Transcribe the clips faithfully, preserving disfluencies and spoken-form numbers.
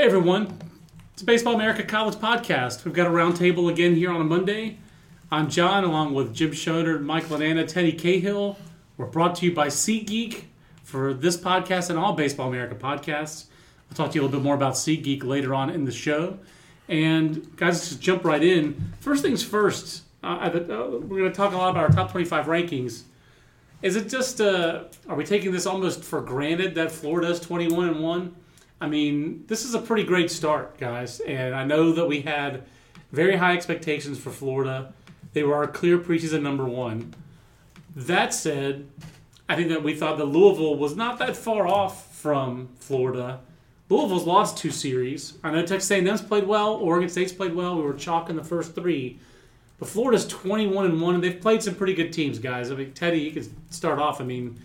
everyone, it's Baseball America College Podcast. We've got a roundtable again here on a Monday. I'm John, along with Jim Schoner, Mike Lanana, Teddy Cahill. We're brought to you by SeatGeek for this podcast and all Baseball America podcasts. We'll talk to you a little bit more about SeatGeek later on in the show. And guys, let's just jump right in. First things first, uh, I, uh, we're going to talk a lot about our top twenty-five rankings. Is it just, uh, are we taking this almost for granted that Florida's twenty-one and one? I mean, this is a pretty great start, guys. And I know that we had very high expectations for Florida. They were our clear preseason number one. That said, I think that we thought that Louisville was not that far off from Florida. Louisville's lost two series. I know Texas A and M's played well. Oregon State's played well. We were chalking the first three. But Florida's twenty-one and one, and they've played some pretty good teams, guys. I mean, Teddy, you can start off. I mean,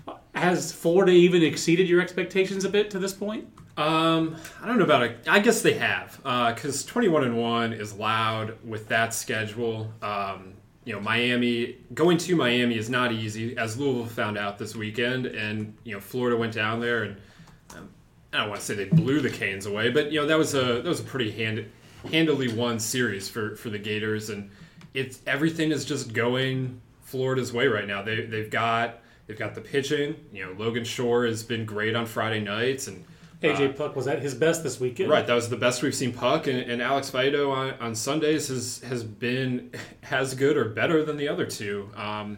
has Florida even exceeded your expectations a bit to this point? Um, I don't know about it. I guess they have, because uh, twenty-one and one is loud with that schedule. Um, you know, Miami going to Miami is not easy, as Louisville found out this weekend, and you know, Florida went down there, and um, I don't want to say they blew the Canes away, but you know, that was a that was a pretty hand, handily won series for, for the Gators, and it's everything is just going Florida's way right now. They they've got they've got the pitching. You know, Logan Shore has been great on Friday nights, and A J Puck was at his best this weekend. Right, that was the best we've seen Puck, and, and Alex Faedo on, on Sundays has has been as good or better than the other two. Um,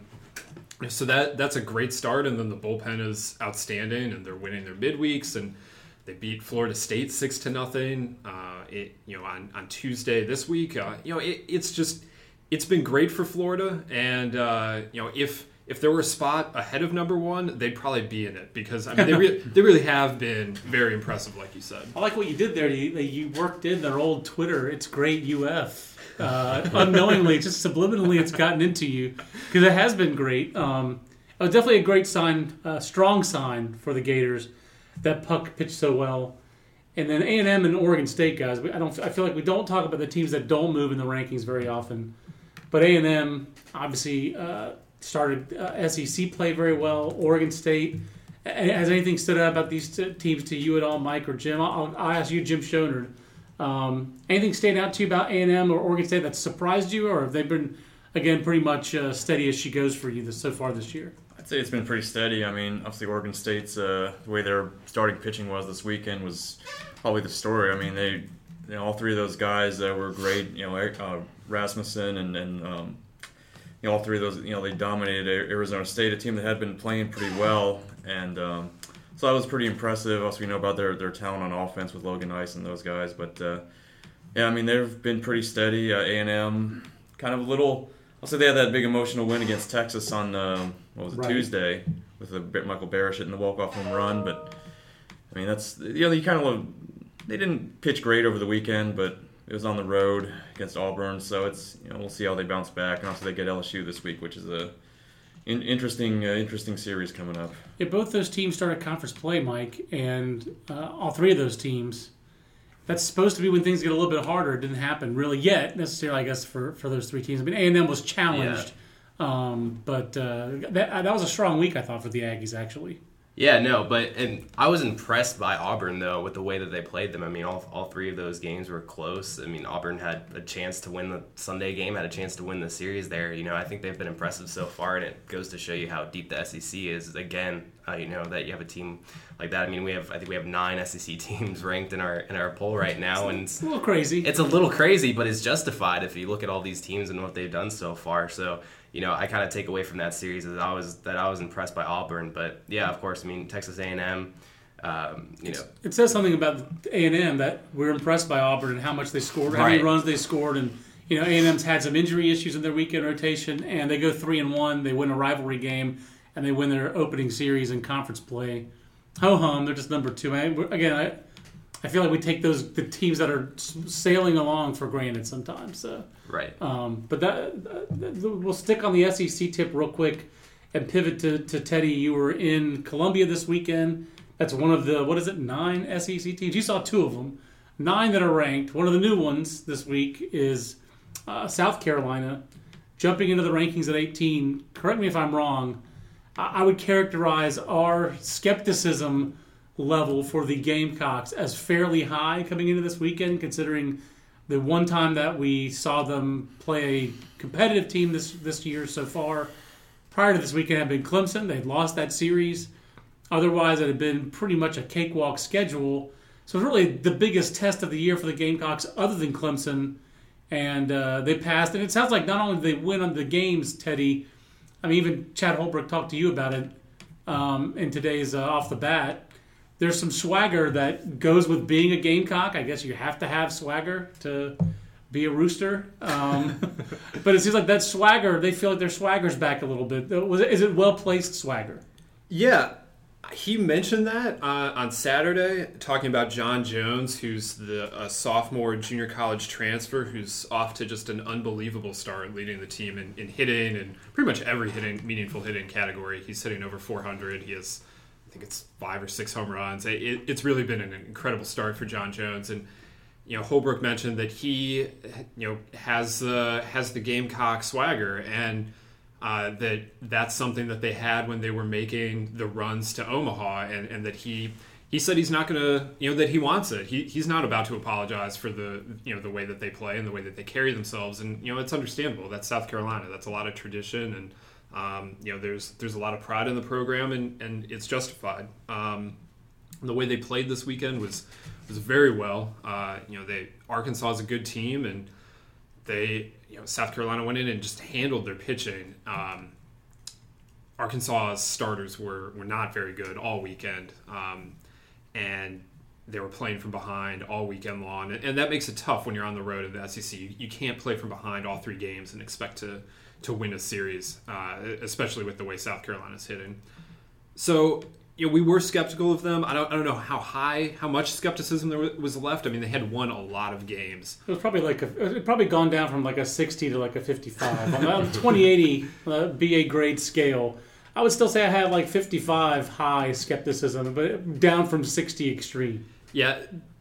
so that that's a great start, and then the bullpen is outstanding, and they're winning their midweeks, and they beat Florida State six to nothing. Uh, it you know on, on Tuesday this week. Uh, you know it, it's just it's been great for Florida, and uh, you know if. If there were a spot ahead of number one, they'd probably be in it because I mean they really they really have been very impressive, like you said. I like what you did there. You, you worked in their old Twitter. It's great U F. Uh, unknowingly, just subliminally, it's gotten into you because it has been great. Um, it was definitely a great sign, a strong sign for the Gators that Puck pitched so well. And then A and M and Oregon State, guys. I don't. I feel like we don't talk about the teams that don't move in the rankings very often, but A and M obviously. Uh, Started uh, S E C play very well. Oregon State. Has anything stood out about these t- teams to you at all, Mike or Jim? I'll, I'll ask you, Jim Schoner. Um, anything stand out to you about A and M or Oregon State that surprised you, or have they been, again, pretty much uh, steady as she goes for you this, so far this year? I'd say it's been pretty steady. I mean, obviously Oregon State's uh, the way their starting pitching was this weekend was probably the story. I mean, they, you know, all three of those guys uh, were great. You know, uh, Rasmussen and and um, You know, all three of those, you know, they dominated Arizona State, a team that had been playing pretty well, and um, so that was pretty impressive. Also, we know about their, their talent on offense with Logan Ice and those guys, but uh, yeah, I mean, they've been pretty steady. Uh, A and M, kind of a little. I'll say they had that big emotional win against Texas on uh, what was it, right. Tuesday with the Michael Barish hitting the walk-off home run, but I mean, that's you know, you kind of they didn't pitch great over the weekend, but. It was on the road against Auburn, so it's you know we'll see how they bounce back, and also they get L S U this week, which is a in, interesting uh, interesting series coming up. Yeah, both those teams started conference play, Mike, and uh, all three of those teams. That's supposed to be when things get a little bit harder. It didn't happen really yet necessarily, I guess, for, for those three teams. I mean, A and M was challenged, yeah. um, but uh, that that was a strong week, I thought, for the Aggies actually. Yeah, no, but and I was impressed by Auburn, though, with the way that they played them. I mean, all all three of those games were close. I mean, Auburn had a chance to win the Sunday game, had a chance to win the series there. You know, I think they've been impressive so far, and it goes to show you how deep the S E C is. Again, uh, you know, that you have a team like that. I mean, we have I think we have nine S E C teams ranked in our in our poll right now, and it's a little crazy. It's a little crazy, but it's justified if you look at all these teams and what they've done so far. So. You know, I kind of take away from that series that I was that I was impressed by Auburn, but yeah, of course, I mean Texas A and M. Um, you know, it says something about A and M that we're impressed by Auburn and how much they scored, how many right. runs they scored, and you know A and M's had some injury issues in their weekend rotation, and they go three and one. They win a rivalry game, and they win their opening series in conference play. Ho hum, they're just number two. I, again, I. I feel like we take those the teams that are sailing along for granted sometimes. So. Right. Um, but that, that we'll stick on the S E C tip real quick and pivot to, to Teddy. You were in Columbia this weekend. That's one of the, what is it, nine S E C teams? You saw two of them. Nine that are ranked. One of the new ones this week is uh, South Carolina, jumping into the rankings at eighteen. Correct me if I'm wrong. I, I would characterize our skepticism level for the Gamecocks as fairly high coming into this weekend, considering the one time that we saw them play a competitive team this this year so far. Prior to this weekend had been Clemson. They'd lost that series. Otherwise, it had been pretty much a cakewalk schedule. So it's really the biggest test of the year for the Gamecocks other than Clemson. And uh, they passed. And it sounds like not only did they win on the games, Teddy, I mean, even Chad Holbrook talked to you about it um, in today's uh, Off the Bat. There's some swagger that goes with being a Gamecock. I guess you have to have swagger to be a Rooster. Um, but it seems like that swagger, they feel like their swagger's back a little bit. Was it, is it well-placed swagger? Yeah. He mentioned that uh, on Saturday, talking about John Jones, who's the a sophomore junior college transfer, who's off to just an unbelievable start, leading the team in, in hitting and pretty much every hitting, meaningful hitting category. He's hitting over four hundred. He has, I think it's five or six home runs. It, it's really been an incredible start for John Jones. And you know, Holbrook mentioned that he, you know, has uh, has the Gamecock swagger, and Uh, that that's something that they had when they were making the runs to Omaha, and, and that he he said he's not going to, you know, that he wants it. He he's not about to apologize for the, you know, the way that they play and the way that they carry themselves, and you know, it's understandable. That's South Carolina. That's a lot of tradition, and um, you know, there's there's a lot of pride in the program, and, and it's justified. Um, the way they played this weekend was was very well. Uh, you know, they Arkansas is a good team, and they. You know, South Carolina went in and just handled their pitching. Um, Arkansas's starters were, were not very good all weekend, um, and they were playing from behind all weekend long, and, and that makes it tough when you're on the road in the S E C. You, you can't play from behind all three games and expect to to win a series, uh, especially with the way South Carolina's hitting. So, you know, we were skeptical of them. I don't, I don't know how high, how much skepticism there was left. I mean, they had won a lot of games. It was probably like a, it had probably gone down from like a sixty to like a fifty-five on the twenty eighty uh, B A grade scale. I would still say I had like fifty-five high skepticism, but down from sixty extreme. Yeah,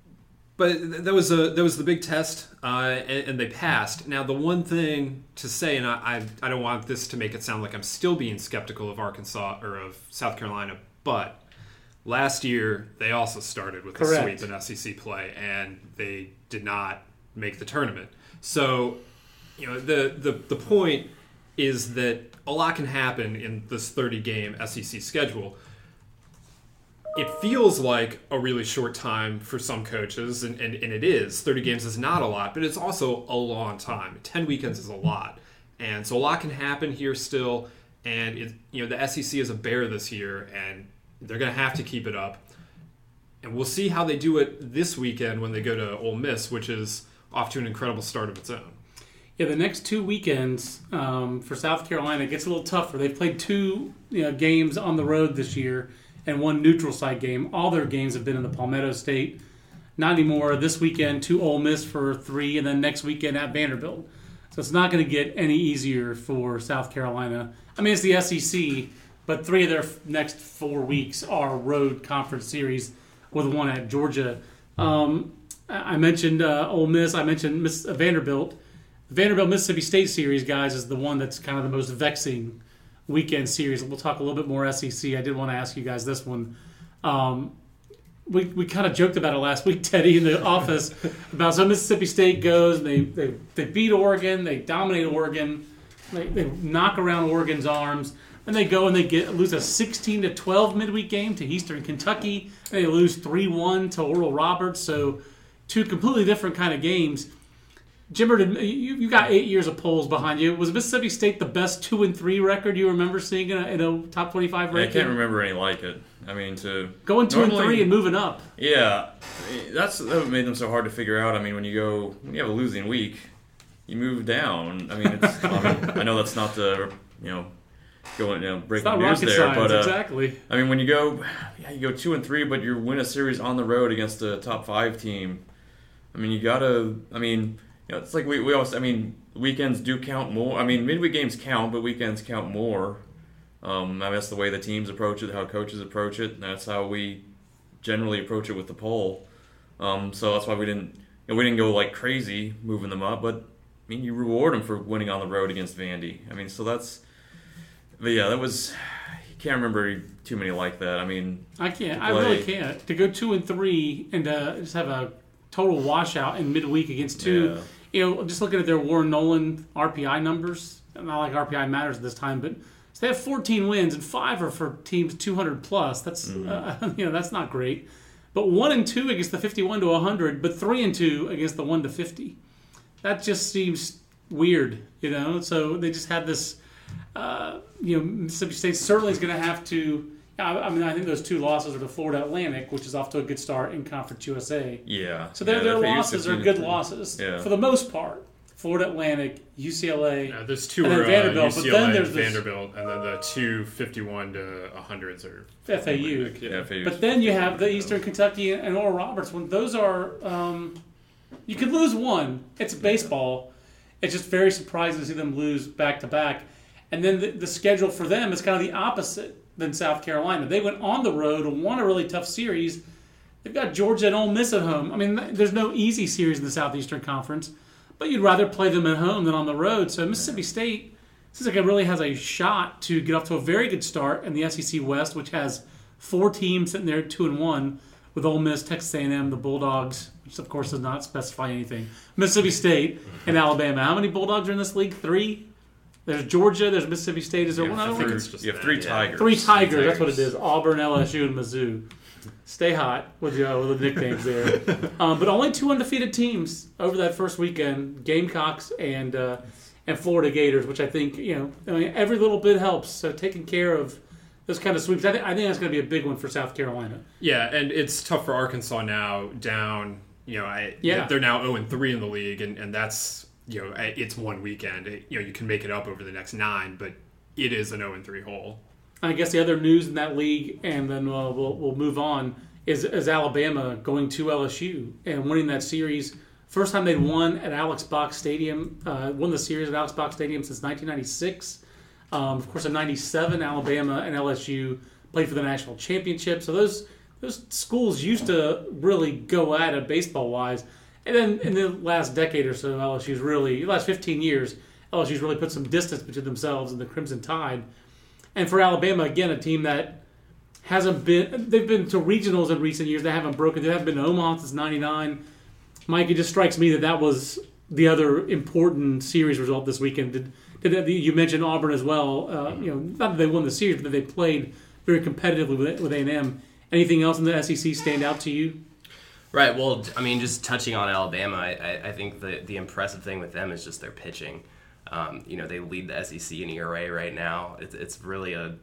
but that was a that was the big test, uh, and, and they passed. Now, the one thing to say, and I, I I don't want this to make it sound like I'm still being skeptical of Arkansas or of South Carolina. But last year, they also started with Correct. a sweep in S E C play, and they did not make the tournament. So, you know, the, the, the point is that a lot can happen in this thirty-game S E C schedule. It feels like a really short time for some coaches, and, and, and it is. thirty games is not a lot, but it's also a long time. ten weekends is a lot. And so a lot can happen here still. And it, you know, the S E C is a bear this year, and they're going to have to keep it up. And we'll see how they do it this weekend when they go to Ole Miss, which is off to an incredible start of its own. Yeah, the next two weekends um, for South Carolina, it gets a little tougher. They've played two you know, games on the road this year and one neutral site game. All their games have been in the Palmetto State. Not anymore. This weekend, to Ole Miss for three, and then next weekend at Vanderbilt. So it's not going to get any easier for South Carolina. I mean, it's the S E C, but three of their next four weeks are road conference series with one at Georgia. Um, I mentioned uh, Ole Miss. I mentioned Miss uh, Vanderbilt. The Vanderbilt-Mississippi State series, guys, is the one that's kind of the most vexing weekend series. We'll talk a little bit more S E C. I did want to ask you guys this one. Um, we we kind of joked about it last week, Teddy, in the office, about so Mississippi State goes, and they, they, they beat Oregon, they dominate Oregon, they, they knock around Oregon's arms, and they go and they get lose a sixteen to twelve midweek game to Eastern Kentucky, and they lose three one to Oral Roberts, so two completely different kind of games. Jimmer, you you got eight years of polls behind you. Was Mississippi State the best two and three record you remember seeing in a, in a top twenty-five ranking? I can't remember any like it. I mean, to going two normally, and three and moving up. Yeah, that's that made them so hard to figure out. I mean, when you go when you have a losing week, you move down. I mean, it's, I, mean I know that's not the you know going you know breaking news there, science, but uh, exactly. I mean, when you go yeah you go two and three, but you win a series on the road against a top five team. I mean, you gotta. I mean. You know, it's like we, we always, I mean, weekends do count more. I mean, midweek games count, but weekends count more. Um, I mean, that's the way the teams approach it, how coaches approach it, and that's how we generally approach it with the poll. Um, so that's why we didn't, you know, we didn't go like crazy moving them up, but I mean, you reward them for winning on the road against Vandy. I mean, so that's, but yeah, that was, you can't remember too many like that. I mean, I can't. to I play- really can't. To go two and three and uh, just have a total washout in midweek against two. Yeah. You know, just looking at their Warren Nolan R P I numbers. Not like R P I matters at this time, but so they have fourteen wins and five are for teams two hundred plus. That's Mm-hmm. uh, you know that's not great. But one and two against the fifty-one to one hundred, but three and two against the one to fifty. That just seems weird, you know. So they just had this. Uh, you know, Mississippi State certainly is going to have to. I, I mean, I think those two losses are to Florida Atlantic, which is off to a good start in Conference U S A. Yeah. So their, yeah, their F A U's losses are fifteen good and three. losses Yeah. for the most part. Florida Atlantic, U C L A. Yeah, there's two And then are uh, Vanderbilt, but U C L A then and there's this- Vanderbilt, and then the two fifty-one to one hundreds are F A U. Atlantic, Yeah, Yeah. F A U's But then you have the fifteen. Eastern Kentucky and Oral Roberts. When those are, um, you could lose one. It's baseball. It's just very surprising to see them lose back to back. And then the, the schedule for them is kind of the opposite than South Carolina. They went on the road and won a really tough series. They've got Georgia and Ole Miss at home. I mean, there's no easy series in the Southeastern Conference, but you'd rather play them at home than on the road. So Mississippi State seems like it really has a shot to get off to a very good start in the S E C West, which has four teams sitting there at two and one, with Ole Miss, Texas A and M, the Bulldogs, which of course does not specify anything, Mississippi State, and Alabama. How many Bulldogs are in this league? Three. There's Georgia. There's Mississippi State. Is there Yeah, one I other think one? it's just you have that, three yeah. Tigers. Three Tigers. That's what it Tigers. is. Auburn, L S U, and Mizzou. Stay hot with, uh, with the nicknames there. um, but only two undefeated teams over that first weekend: Gamecocks and uh, and Florida Gators, which I think you know. I mean, every little bit helps. So taking care of those kind of sweeps, I, th- I think that's going to be a big one for South Carolina. Yeah, and it's tough for Arkansas now. Down, you know, I, Yeah. they're now zero and three in the league, and, and that's you know, I- it's one weekend. It, you know, you can make it up over the next nine, but it is an zero and three hole. I guess the other news in that league, and then uh, we'll we'll move on, is, is Alabama going to L S U and winning that series. First time they'd won at Alex Box Stadium, uh, won the series at Alex Box Stadium since nineteen ninety-six. Um, of course, in ninety-seven, Alabama and L S U played for the national championship. So those those schools used to really go at it baseball-wise. And then in the last decade or so, L S U's really, the last fifteen years, L S U's really put some distance between themselves and the Crimson Tide. And for Alabama, again, a team that hasn't been, they've been to regionals in recent years. They haven't broken, they haven't been to Omaha since ninety-nine. Mike, it just strikes me that that was the other important series result this weekend. Did, did you mentioned Auburn as well? Uh, you know, not that they won the series, but that they played very competitively with with A and M. Anything else in the S E C stand out to you? Right. Well, I mean, just touching on Alabama, I, I, I think the the impressive thing with them is just their pitching. Um, you know, they lead the S E C in E R A right now. It's it's really a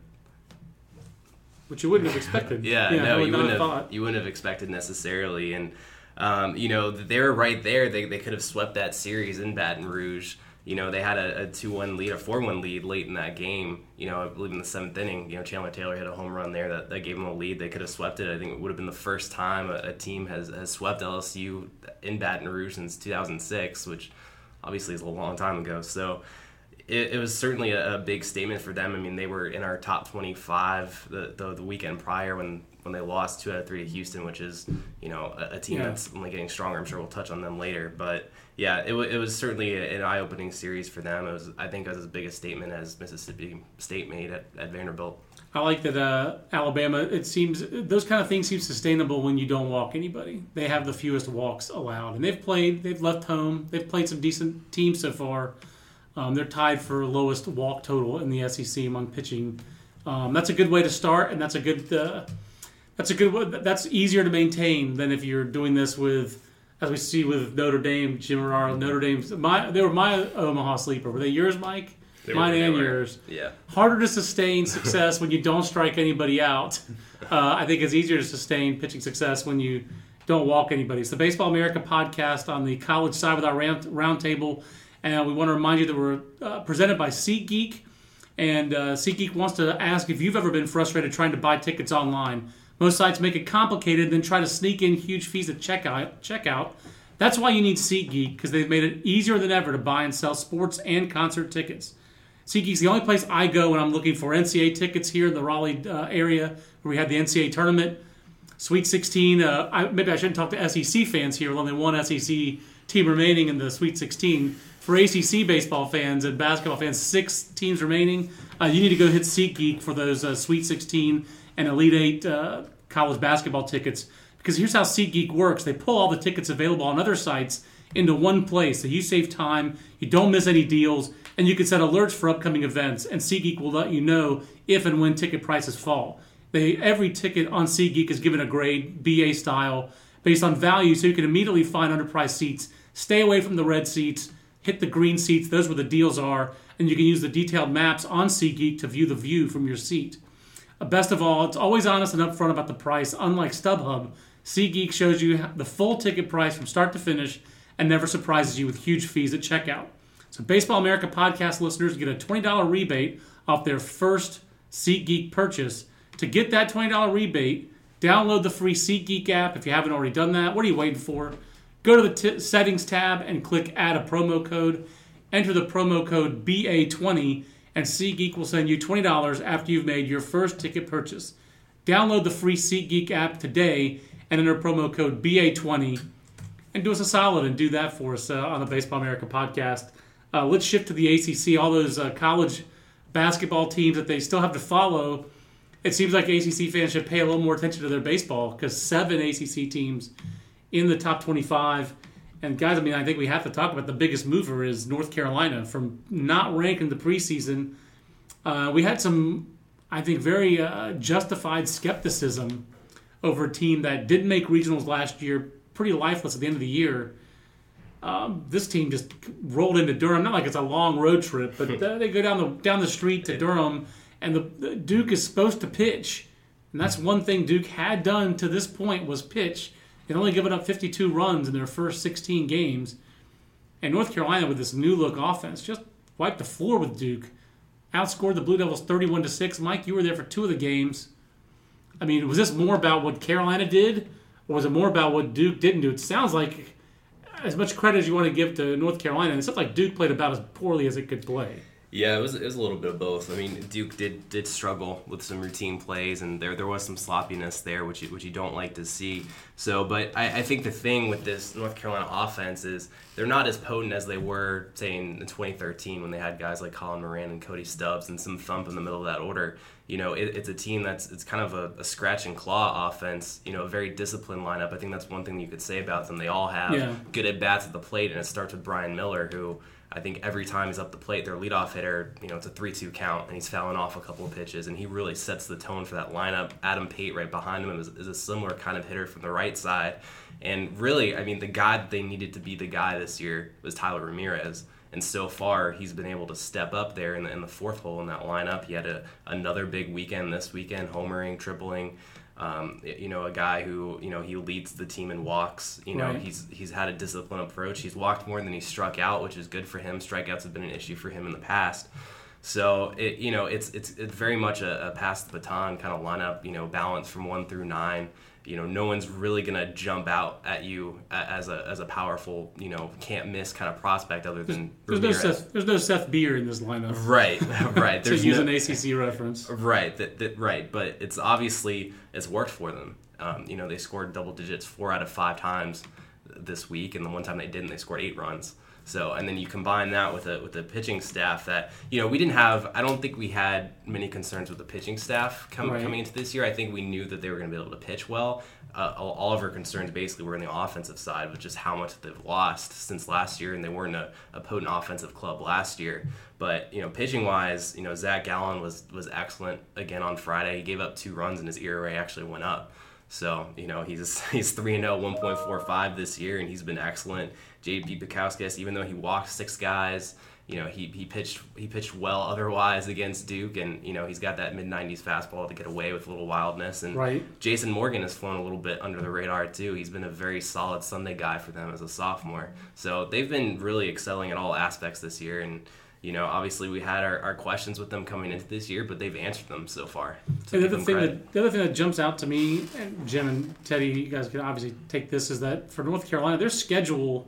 Which you wouldn't have expected. yeah, I no, would you not wouldn't have, thought. you wouldn't have expected necessarily, and um, you know, they're right there. They they could have swept that series in Baton Rouge. You know, they had a, a two one lead, a four one lead late in that game. You know, I believe in the seventh inning, you know, Chandler Taylor hit a home run there that, that gave them a lead. They could have swept it. I think it would have been the first time a, a team has, has swept L S U in Baton Rouge since two thousand six, which obviously is a long time ago. So it, it was certainly a, a big statement for them. I mean, they were in our top twenty-five the, the, the weekend prior when, when they lost two out of three to Houston, which is, you know, a, a team Yeah. that's only getting stronger. I'm sure we'll touch on them later. But yeah, it, w- it was certainly an eye-opening series for them. It was, I think, it was as big a statement as Mississippi State made at, at Vanderbilt. I like that uh, Alabama, it seems, those kind of things seem sustainable when you don't walk anybody. They have the fewest walks allowed. And they've played, they've left home, they've played some decent teams so far. Um, they're tied for lowest walk total in the S E C among pitching. Um, that's a good way to start, and that's a good, uh, that's a good way, that's easier to maintain than if you're doing this with, as we see with Notre Dame, Jim Moraro, Notre Dame's, my, they were my Omaha sleeper. Were they yours, Mike? They Mine were, and they were. yours. Yeah. Harder to sustain success when you don't strike anybody out. Uh, I think it's easier to sustain pitching success when you don't walk anybody. It's the Baseball America podcast on the college side with our round, round table. And we want to remind you that we're uh, presented by SeatGeek. And uh, SeatGeek wants to ask if you've ever been frustrated trying to buy tickets online. Most sites make it complicated, then try to sneak in huge fees at checkout. checkout. That's why you need SeatGeek, because they've made it easier than ever to buy and sell sports and concert tickets. SeatGeek's the only place I go when I'm looking for N C A A tickets here in the Raleigh uh, area, where we had the N C A A tournament. Sweet sixteen, uh, I, maybe I shouldn't talk to S E C fans here. With only one S E C team remaining in the Sweet sixteen. For A C C baseball fans and basketball fans, six teams remaining. Uh, you need to go hit SeatGeek for those uh, Sweet sixteen and Elite eight uh, college basketball tickets. Because here's how SeatGeek works. They pull all the tickets available on other sites into one place. So you save time, you don't miss any deals, and you can set alerts for upcoming events. And SeatGeek will let you know if and when ticket prices fall. They, every ticket on SeatGeek is given a grade, B A style, based on value, so you can immediately find underpriced seats. Stay away from the red seats. Hit the green seats. Those where the deals are. And you can use the detailed maps on SeatGeek to view the view from your seat. Uh, best of all, it's always honest and upfront about the price. Unlike StubHub, SeatGeek shows you the full ticket price from start to finish and never surprises you with huge fees at checkout. So Baseball America podcast listeners get a twenty dollars rebate off their first SeatGeek purchase. To get that twenty dollars rebate, download the free SeatGeek app if you haven't already done that. What are you waiting for? Go to the t- settings tab and click add a promo code. Enter the promo code B A twenty and SeatGeek will send you twenty dollars after you've made your first ticket purchase. Download the free SeatGeek app today and enter promo code B A twenty and do us a solid and do that for us uh, on the Baseball America podcast. Uh, let's shift to the A C C. All those uh, college basketball teams that they still have to follow. It seems like A C C fans should pay a little more attention to their baseball because seven A C C teams in the top twenty-five. And guys, I mean, I think we have to talk about the biggest mover is North Carolina. From not ranked in the preseason, uh, we had some, I think, very uh, justified skepticism over a team that didn't make regionals last year, pretty lifeless at the end of the year. Um, this team just rolled into Durham. Not like it's a long road trip, but uh, they go down the down the street to Durham, and the, the Duke is supposed to pitch. And that's one thing Duke had done to this point was pitch. They'd only given up fifty-two runs in their first sixteen games. And North Carolina, with this new-look offense, just wiped the floor with Duke. Outscored the Blue Devils thirty-one to six. Mike, you were there for two of the games. I mean, was this more about what Carolina did, or was it more about what Duke didn't do? It sounds like, as much credit as you want to give to North Carolina, it sounds like Duke played about as poorly as it could play. Yeah, it was it was a little bit of both. I mean, Duke did did struggle with some routine plays, and there there was some sloppiness there, which you, which you don't like to see. So, but I, I think the thing with this North Carolina offense is they're not as potent as they were, say, in twenty thirteen when they had guys like Colin Moran and Cody Stubbs and some thump in the middle of that order. You know, it, it's a team that's it's kind of a, a scratch and claw offense. You know, a very disciplined lineup. I think that's one thing you could say about them. They all have yeah. good at bats at the plate, and it starts with Brian Miller, who. I think every time he's up the plate, their leadoff hitter, you know, it's a three two count, and he's fouling off a couple of pitches, and he really sets the tone for that lineup. Adam Pate right behind him is, is a similar kind of hitter from the right side. And really, I mean, the guy that they needed to be the guy this year was Tyler Ramirez. And so far, he's been able to step up there in the, in the fourth hole in that lineup. He had a, another big weekend this weekend, homering, tripling. Um, you know, a guy who, you know, he leads the team in walks. You know, right. he's he's had a disciplined approach. He's walked more than he struck out, which is good for him. Strikeouts have been an issue for him in the past. So, it, you know, it's it's it's very much a, a pass the baton kind of lineup, you know, balance from one through nine. You know, no one's really going to jump out at you as a as a powerful, you know, can't miss kind of prospect other than There's, there's no Seth, there's no Seth Beer in this lineup. Right, right. to There's use no, an A C C reference. Right, that, that right. But it's obviously it's worked for them. Um, you know, they scored double digits four out of five times this week, and the one time they didn't, they scored eight runs. So, and then you combine that with a with a pitching staff that, you know, we didn't have. I don't think we had many concerns with the pitching staff com- right. coming into this year. I think we knew that they were going to be able to pitch well. Uh, all, all of our concerns basically were in the offensive side, with just how much they've lost since last year, and they weren't a, a potent offensive club last year. But, you know, pitching wise, you know, Zach Gallen was was excellent again on Friday. He gave up two runs, and his E R A actually went up. So, you know, he's he's three and oh, one point four five this year, and he's been excellent. J P Bukowskis, even though he walked six guys, you know, he he pitched he pitched well otherwise against Duke, and, you know, he's got that mid nineties fastball to get away with a little wildness. And right. Jason Morgan has flown a little bit under the radar too. He's been a very solid Sunday guy for them as a sophomore. So they've been really excelling at all aspects this year, and, you know, obviously we had our, our questions with them coming into this year, but they've answered them so far. So And the other, thing that, the other thing that jumps out to me, and Jim and Teddy, you guys can obviously take this, is that for North Carolina, their schedule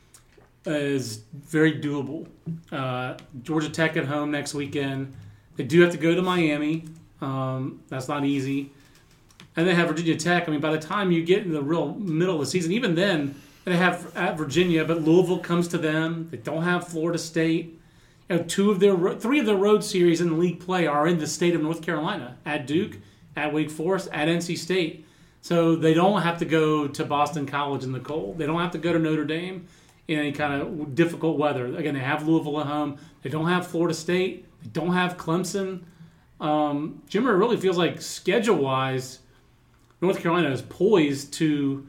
is very doable. Uh, Georgia Tech at home next weekend. They do have to go to Miami. Um, that's not easy. And they have Virginia Tech. I mean, by the time you get in the real middle of the season, even then, and they have at Virginia, but Louisville comes to them. They don't have Florida State. You know, two of their three of their road series in the league play are in the state of North Carolina, at Duke, at Wake Forest, at N C State. So they don't have to go to Boston College in the cold. They don't have to go to Notre Dame in any kind of difficult weather. Again, they have Louisville at home. They don't have Florida State. They don't have Clemson. Um, Jimmer really feels like schedule-wise, North Carolina is poised to,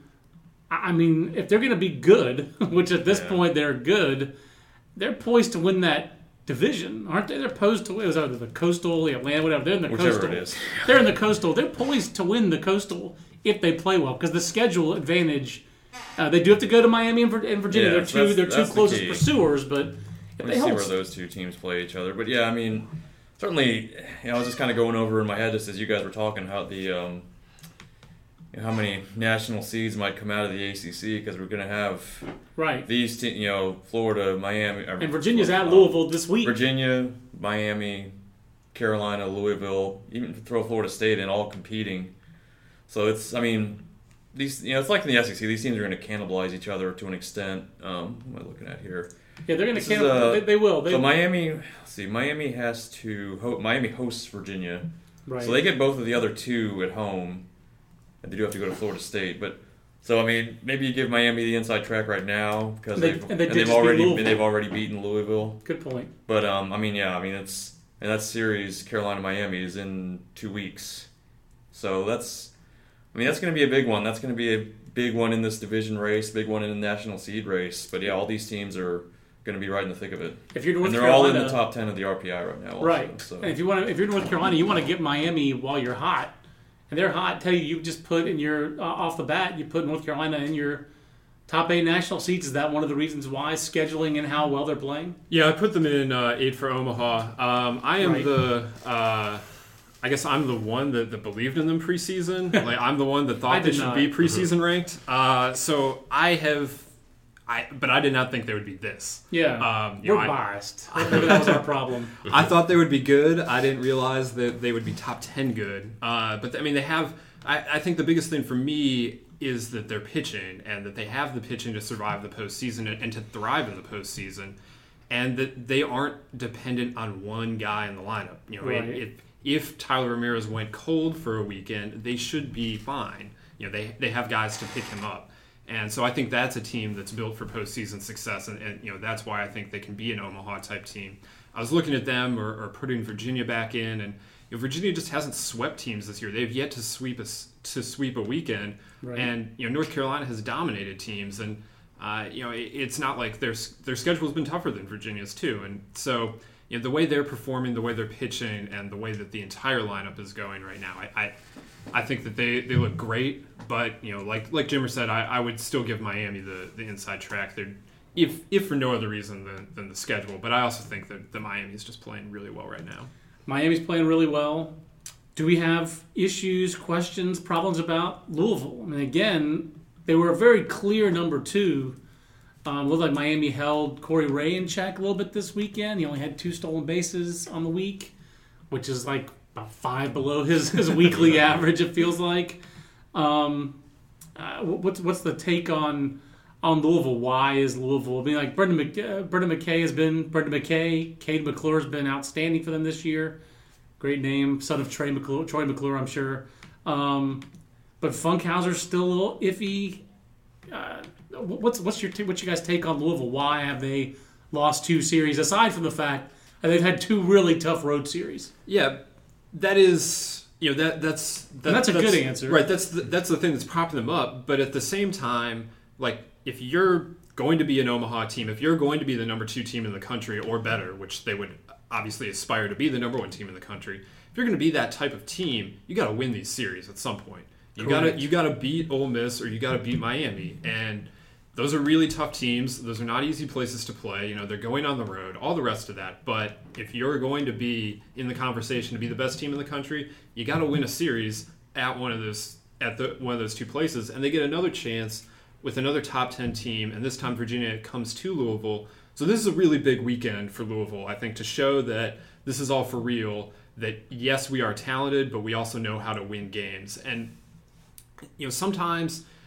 I mean, if they're going to be good, which at this Yeah. point they're good, they're poised to win that division, aren't they? They're poised to win. It was either the Coastal, the Atlanta, whatever. They're in the Whichever Coastal. it is. They're in the Coastal. They're poised to win the Coastal if they play well, because the schedule advantage. Uh, they do have to go to Miami and Vir- and Virginia. Yeah, they're two. that's- They're two that's the closest key. pursuers, but if Let they me see hold. where those two teams play each other. But yeah, I mean, certainly, you know, I was just kind of going over in my head just as you guys were talking how the um, you know, how many national seeds might come out of the A C C, because we're going to have Right. these, te- you know, Florida, Miami, or, And Virginia's at uh, Louisville this week. Virginia, Miami, Carolina, Louisville, even throw Florida State in, all competing. So it's, I mean, these, you know, it's like in the S E C. These teams are going to cannibalize each other to an extent. Um, what am I looking at here? Yeah, they're going to This is, cancel. uh, they, they will. They, So Miami, let's see, Miami has to ho- Miami hosts Virginia, right. so they get both of the other two at home, and they do have to go to Florida State. But so I mean, maybe you give Miami the inside track right now because They- they've and they did they've just beat already Louisville. they've already beaten Louisville. Good point. But um, I mean, yeah, I mean it's and that series Carolina Miami is in two weeks, so that's I mean that's going to be a big one. That's going to be a big one in this division race, big one in the national seed race. But yeah, all these teams are going to be right in the thick of it. If you're North And they're Carolina, all in the top ten of the R P I right now. Also, right? So. And if you want to, if you're North Carolina, you want to get Miami while you're hot, and they're hot. Tell you, you just put in your uh, off the bat, you put North Carolina in your top eight national seeds. Is that one of the reasons why scheduling and how well they're playing? Yeah, I put them in uh, eight for Omaha. Um, I am Right. the, uh, I guess I'm the one that, that believed in them preseason. Like I'm the one that I thought they did should not. be preseason ranked. Uh, so I have, I but I did not think they would be this. Yeah, Um, you we're know, I- biased. Maybe that was our problem. I thought they would be good. I didn't realize that they would be top ten good. Uh, but I mean, they have. I, I think the biggest thing for me is that they're pitching, and that they have the pitching to survive the postseason and, and to thrive in the postseason, and that they aren't dependent on one guy in the lineup. You know, Right. if if Tyler Ramirez went cold for a weekend, they should be fine. You know, they they have guys to pick him up. And so I think that's a team that's built for postseason success, and, and you know that's why I think they can be an Omaha type team. I was looking at them or, or putting Virginia back in, and you know, Virginia just hasn't swept teams this year. They've yet to sweep a s- to sweep a weekend, Right. and you know North Carolina has dominated teams, and uh, you know it, it's not like their s- their schedule's been tougher than Virginia's too, and so you know the way they're performing, the way they're pitching, and the way that the entire lineup is going right now, I. I I think that they, they look great, but you know, like like Jimmer said, I, I would still give Miami the, the inside track. They're if if for no other reason than, than the schedule. But I also think that the Miami is just playing really well right now. Miami's playing really well. Do we have issues, questions, problems about Louisville? I mean, again, they were a very clear number two. Um, looked like Miami held Corey Ray in check a little bit this weekend. He only had two stolen bases on the week, which is like about five below his, his weekly average, it feels like. Um, uh, what's what's the take on on Louisville? Why is Louisville? I mean, like Brendan, Mc, uh, Brendan McKay has been Brendan McKay, Cade McClure has been outstanding for them this year. Great name, son of Trey McClure, Troy McClure, I'm sure. Um, but Funkhauser's still a little iffy. Uh, what's what's your what's your guys' take on Louisville? Why have they lost two series aside from the fact that they've had two really tough road series? Yeah, that is you know that that's that, that's a good answer. right? That's the, that's the thing that's propping them up. But at the same time, like if you're going to be an Omaha team, if you're going to be the number two team in the country or better, which they would obviously aspire to be the number one team in the country, if you're going to be that type of team, you got to win these series at some point. You got to you got to beat Ole Miss or you got to beat Miami, and those are really tough teams. Those are not easy places to play. You know, they're going on the road, all the rest of that. But if you're going to be in the conversation to be the best team in the country, you got to win a series at one of those at the one of those two places, and they get another chance with another top ten team, and this time Virginia comes to Louisville. So this is a really big weekend for Louisville, I think, to show that this is all for real, that yes, we are talented, but we also know how to win games. And you know, sometimes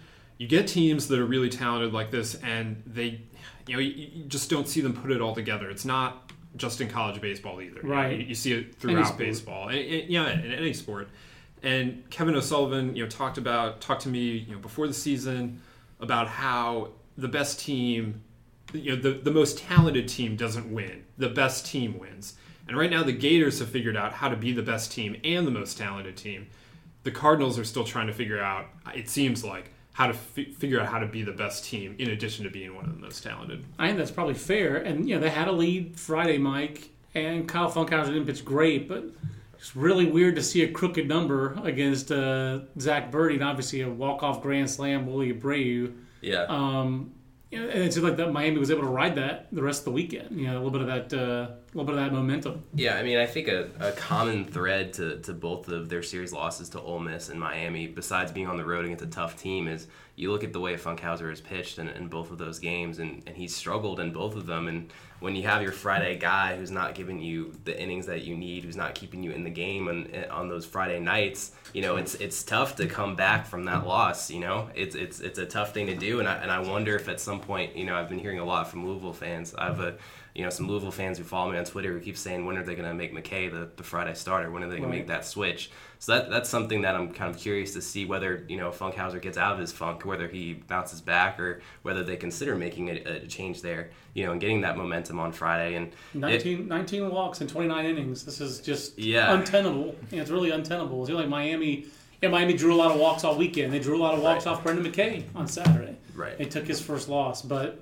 you get teams that are really talented like this, and they, you know, you, you just don't see them put it all together. It's not just in college baseball either. Right. You, you see it throughout baseball. And, and, yeah, in any sport. And Kevin O'Sullivan, you know, talked about talked to me, you know, before the season about how the best team, you know, the, the most talented team doesn't win. The best team wins. And right now the Gators have figured out how to be the best team and the most talented team. The Cardinals are still trying to figure out, it seems like, how to f- figure out how to be the best team in addition to being one of the most talented. I think that's probably fair. And, you know, they had a lead Friday, Mike, and Kyle Funkhauser didn't pitch great, but it's really weird to see a crooked number against uh, Zach Birdie, and obviously a walk-off grand slam, Willie Abreu. Yeah. Um, you know, and it seemed like that Miami was able to ride that the rest of the weekend. You know, a little bit of that, uh, a little bit of that momentum. Yeah, I mean, I think a, a common thread to, to both of their series losses to Ole Miss and Miami, besides being on the road against a tough team, is you look at the way Funkhauser has pitched in, in both of those games, and, and he's struggled in both of them. And when you have your Friday guy who's not giving you the innings that you need, who's not keeping you in the game on, on those Friday nights, you know, it's it's tough to come back from that loss. You know, it's it's it's a tough thing to do, and I and I wonder if at some point, you know, I've been hearing a lot from Louisville fans. I have a you know some Louisville fans who follow me on Twitter who keep saying, when are they going to make McKay the, the Friday starter? When are they going Right. to make that switch? So that that's something that I'm kind of curious to see whether, you know, Funkhauser gets out of his funk, whether he bounces back, or whether they consider making a, a change there, you know, and getting that momentum on Friday. And nineteen, it, nineteen walks in twenty-nine innings. This is just Yeah. untenable. Yeah, it's really untenable. It's like Miami. Yeah, Miami drew a lot of walks all weekend. They drew a lot of walks Right. off Brendan McKay on Saturday. Right. They took his first loss, but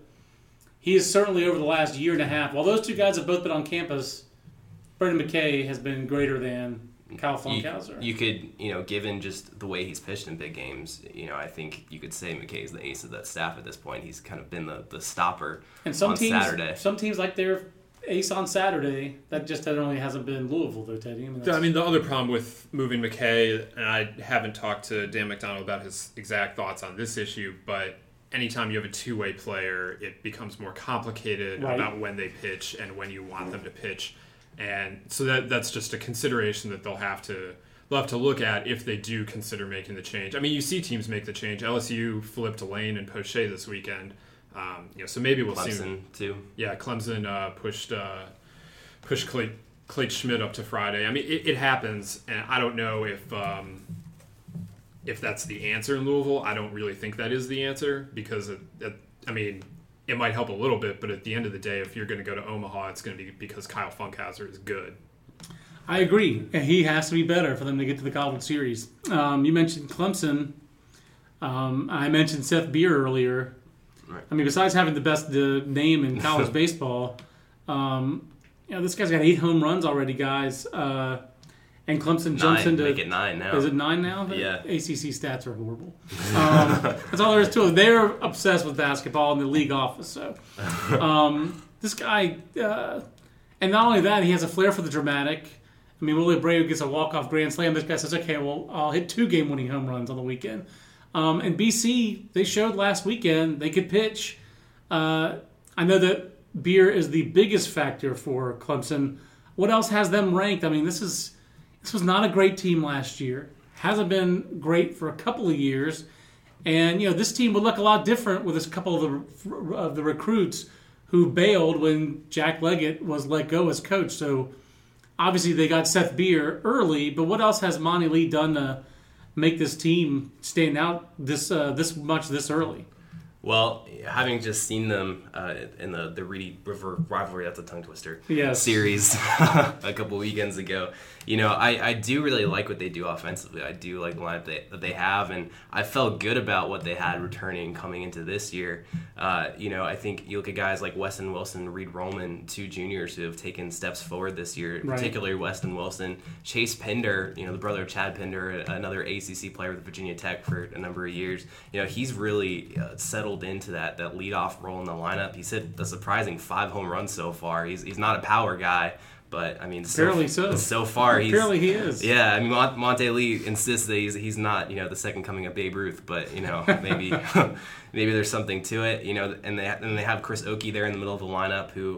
he is certainly over the last year and a half. While those two guys have both been on campus, Brendan McKay has been greater than Kyle Funkhauser. You, you could, you know, given just the way he's pitched in big games, you know, I think you could say McKay's the ace of that staff at this point. He's kind of been the, the stopper and some on teams, Saturday. some teams like their ace on Saturday. That just generally hasn't been Louisville, though, Teddy. I mean, that's, I mean, the other problem with moving McKay, and I haven't talked to Dan McDonald about his exact thoughts on this issue, but anytime you have a two-way player, it becomes more complicated Right. about when they pitch and when you want them to pitch. And so that that's just a consideration that they'll have to they'll have to look at if they do consider making the change. I mean, you see teams make the change. L S U flipped Lane and Poche this weekend. Um, you know, so maybe we'll see. Clemson, too. Yeah, Clemson uh, pushed uh, pushed Clay, Clayton Schmidt up to Friday. I mean, it, it happens, and I don't know if um, if that's the answer in Louisville. I don't really think that is the answer because, it, it, I mean, it might help a little bit, but at the end of the day, if you're going to go to Omaha, it's going to be because Kyle Funkhauser is good. I agree. And he has to be better for them to get to the College Series. Um, you mentioned Clemson. Um, I mentioned Seth Beer earlier. Right. I mean, besides having the best uh, name in college baseball, um, you know, this guy's got eight home runs already, guys. Uh, and Clemson jumps Nine, into make it nine now. Is it nine now? The Yeah. A C C stats are horrible. Um, that's all there is to it. They're obsessed with basketball in the league office. So um, this guy, uh, and not only that, he has a flair for the dramatic. I mean, Willie Abreu gets a walk-off grand slam. This guy says, okay, well, I'll hit two game-winning home runs on the weekend. Um, and B C, they showed last weekend they could pitch. Uh, I know that Beer is the biggest factor for Clemson. What else has them ranked? I mean, this is this was not a great team last year. Hasn't been great for a couple of years. And, you know, this team would look a lot different with a couple of the, of the recruits who bailed when Jack Leggett was let go as coach. So, obviously, they got Seth Beer early, but what else has Monty Lee done to make this team stand out this uh, this much this early? Well, having just seen them uh, in the, the Reedy River rivalry, that's a tongue twister, Yes. series a couple weekends ago, you know, I, I do really like what they do offensively. I do like the lineup they, that they have, and I felt good about what they had returning coming into this year. Uh, you know, I think you look at guys like Weston Wilson, Reed Roman, two juniors who have taken steps forward this year, Right. particularly Weston Wilson. Chase Pinder, you know, the brother of Chad Pinder, another A C C player with Virginia Tech for a number of years. You know, he's really uh, settled into that that leadoff role in the lineup. He's hit a surprising five home runs so far. He's he's not a power guy, but I mean, so, Apparently so. so far he's Apparently he is. Yeah, I mean, Mont- Monte Lee insists that he's he's not, you know, the second coming of Babe Ruth, but you know, maybe maybe there's something to it, you know. And they and they have Chris Oakey there in the middle of the lineup, who,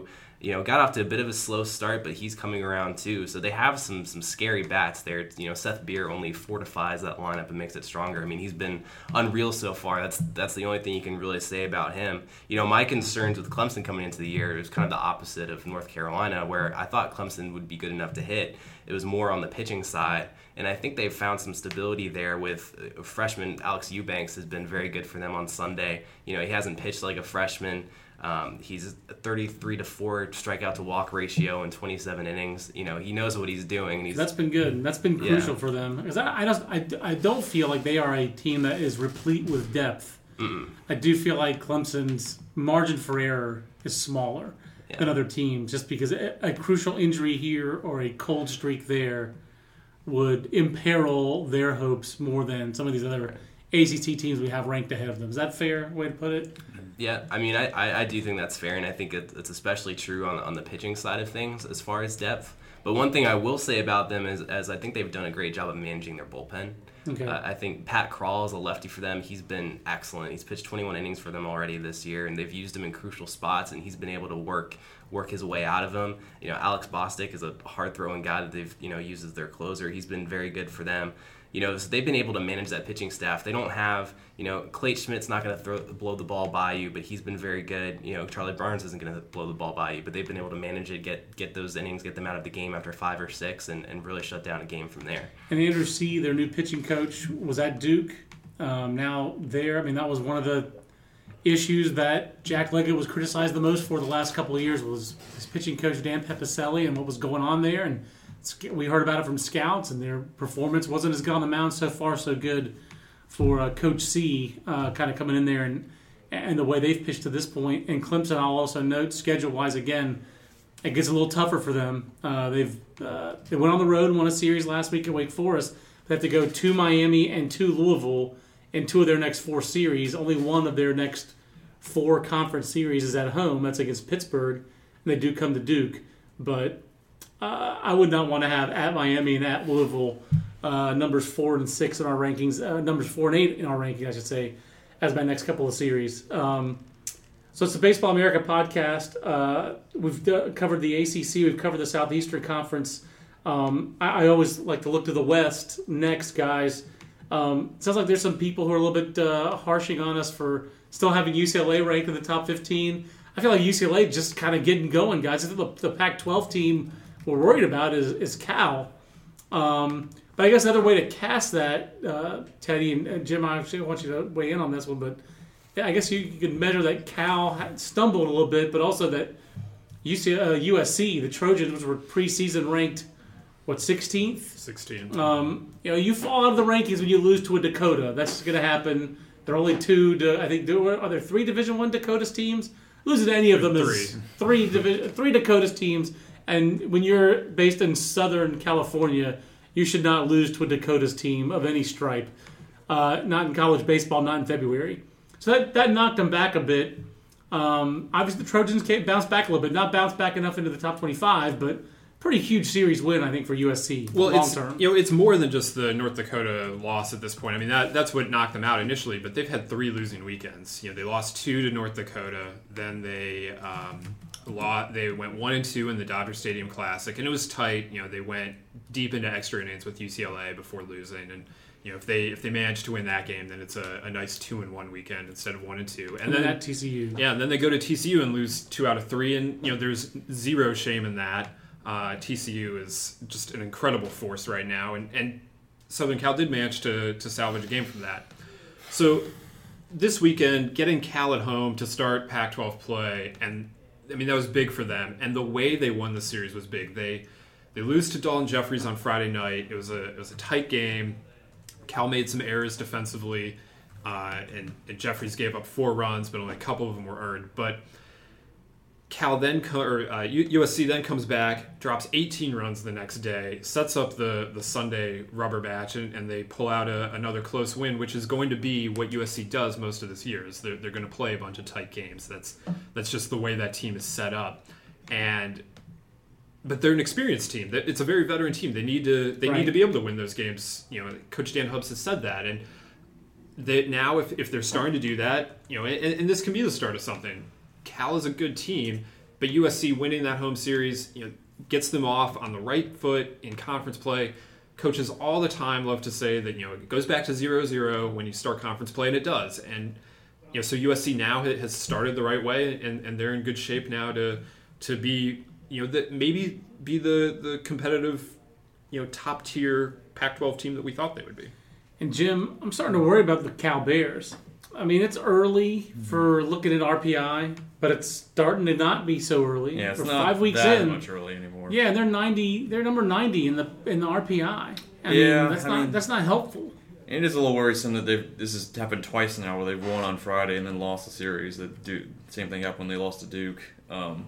you know, got off to a bit of a slow start, but he's coming around too. So they have some some scary bats there. You know, Seth Beer only fortifies that lineup and makes it stronger. I mean, he's been unreal so far. That's that's the only thing you can really say about him. You know, my concerns with Clemson coming into the year is kind of the opposite of North Carolina, where I thought Clemson would be good enough to hit. It was more on the pitching side, and I think they've found some stability there with freshman Alex Eubanks has been very good for them on Sunday. You know, he hasn't pitched like a freshman. Um, he's a thirty-three to four strikeout to walk ratio in twenty-seven innings. You know, he knows what he's doing. And he's, that's been good. That's been crucial yeah. for them. Because I, I, just, I, I don't feel like they are a team that is replete with depth. Mm-mm. I do feel like Clemson's margin for error is smaller yeah. than other teams, just because a, a crucial injury here or a cold streak there would imperil their hopes more than some of these other A C C teams we have ranked ahead of them. Is that a fair way to put it? Yeah, I mean, I, I, I do think that's fair, and I think it, it's especially true on, on the pitching side of things as far as depth. But one thing I will say about them is, is I think they've done a great job of managing their bullpen. Okay. Uh, I think Pat Krall is a lefty for them. He's been excellent. He's pitched twenty-one innings for them already this year, and they've used him in crucial spots, and he's been able to work work his way out of them. You know, Alex Bostic is a hard-throwing guy that they've, you know, used as their closer. He's been very good for them. You know, so they've been able to manage that pitching staff. They don't have, you know, Clayton Schmidt's not going to throw blow the ball by you, but he's been very good. You know, Charlie Barnes isn't going to blow the ball by you, but they've been able to manage it, get get those innings, get them out of the game after five or six, and, and really shut down a game from there. And Andrew C., their new pitching coach, was at Duke. Um, now there, I mean, that was one of the issues that Jack Leggett was criticized the most for the last couple of years was his pitching coach Dan Pepicelli and what was going on there. And we heard about it from scouts, and their performance wasn't as good on the mound. So far, so good for uh, Coach C, uh, kind of coming in there and and the way they've pitched to this point. And Clemson, I'll also note, schedule-wise, again, it gets a little tougher for them. Uh, they've uh, they went on the road and won a series last week at Wake Forest. They have to go to Miami and to Louisville in two of their next four series. Only one of their next four conference series is at home. That's against Pittsburgh, and they do come to Duke, but. Uh, I would not want to have at Miami and at Louisville uh, numbers four and six in our rankings, uh, numbers four and eight in our ranking, I should say, as my next couple of series. Um, so it's the Baseball America podcast. Uh, we've d- covered the A C C. We've covered the Southeastern Conference. Um, I-, I always like to look to the West next, guys. Um, sounds like there's some people who are a little bit uh, harshing on us for still having U C L A ranked in the top fifteen. I feel like U C L A just kind of getting going, guys. I think the, the Pac twelve team we're worried about is, is Cal. Um, but I guess another way to cast that, uh, Teddy and, and Jim, I actually want you to weigh in on this one, but yeah, I guess you, you can measure that Cal had stumbled a little bit, but also that U C, uh, U S C, the Trojans, were preseason ranked, what, sixteenth? sixteenth. Um, you know, you fall out of the rankings when you lose to a Dakota. That's going to happen. There are only two, to, I think, there, are there three Division One Dakotas teams? Losing to any of them three. is three, divi- three Dakotas teams. And when you're based in Southern California, you should not lose to a Dakotas team of any stripe. Uh, not in college baseball, not in February. So that, that knocked them back a bit. Um, obviously, the Trojans came, bounced back a little bit. Not bounced back enough into the top twenty-five, but pretty huge series win, I think, for U S C well, long it's, term. You know, it's more than just the North Dakota loss at this point. I mean, that that's what knocked them out initially, but they've had three losing weekends. You know, they lost two to North Dakota, then they um, lost, they went one and two in the Dodger Stadium Classic, and it was tight. You know, they went deep into extra innings with U C L A before losing, and you know, if they if they manage to win that game, then it's a, a nice two and one weekend instead of one and two. And, and then at T C U, yeah, and then they go to T C U and lose two out of three, and you know, there's zero shame in that. Uh, T C U is just an incredible force right now, and, and Southern Cal did manage to to salvage a game from that. So this weekend, getting Cal at home to start Pac twelve play, and I mean that was big for them. And the way they won the series was big. They they lose to Dalton Jeffries on Friday night. It was a it was a tight game. Cal made some errors defensively, uh, and, and Jeffries gave up four runs, but only a couple of them were earned. But Cal then, co- or uh, U S C then comes back, drops eighteen runs the next day, sets up the, the Sunday rubber match, and, and they pull out a, another close win, which is going to be what U S C does most of this year. Is they're they're going to play a bunch of tight games. That's that's just the way that team is set up, and but they're an experienced team. It's a very veteran team. They need to they right. need to be able to win those games. You know, Coach Dan Hubbs has said that, and they, now if if they're starting to do that, you know, and, and this can be the start of something. Cal is a good team, but U S C winning that home series, you know, gets them off on the right foot in conference play. Coaches all the time love to say that, you know, it goes back to zero zero when you start conference play, and it does. And, you know, so U S C now has started the right way, and, and they're in good shape now to to be, you know, that maybe be the, the competitive, you know, top tier Pac twelve team that we thought they would be. And Jim, I'm starting to worry about the Cal Bears. I mean, it's early for looking at R P I, but it's starting to not be so early. Yeah, it's We're not five weeks that in. much early anymore. Yeah, they're ninety. They're number ninety in the in the R P I. I Yeah, mean, that's I not mean- that's not helpful. It is a little worrisome that they've this has happened twice now, where they've won on Friday and then lost the series. That Duke, same thing happened when they lost to Duke. Um,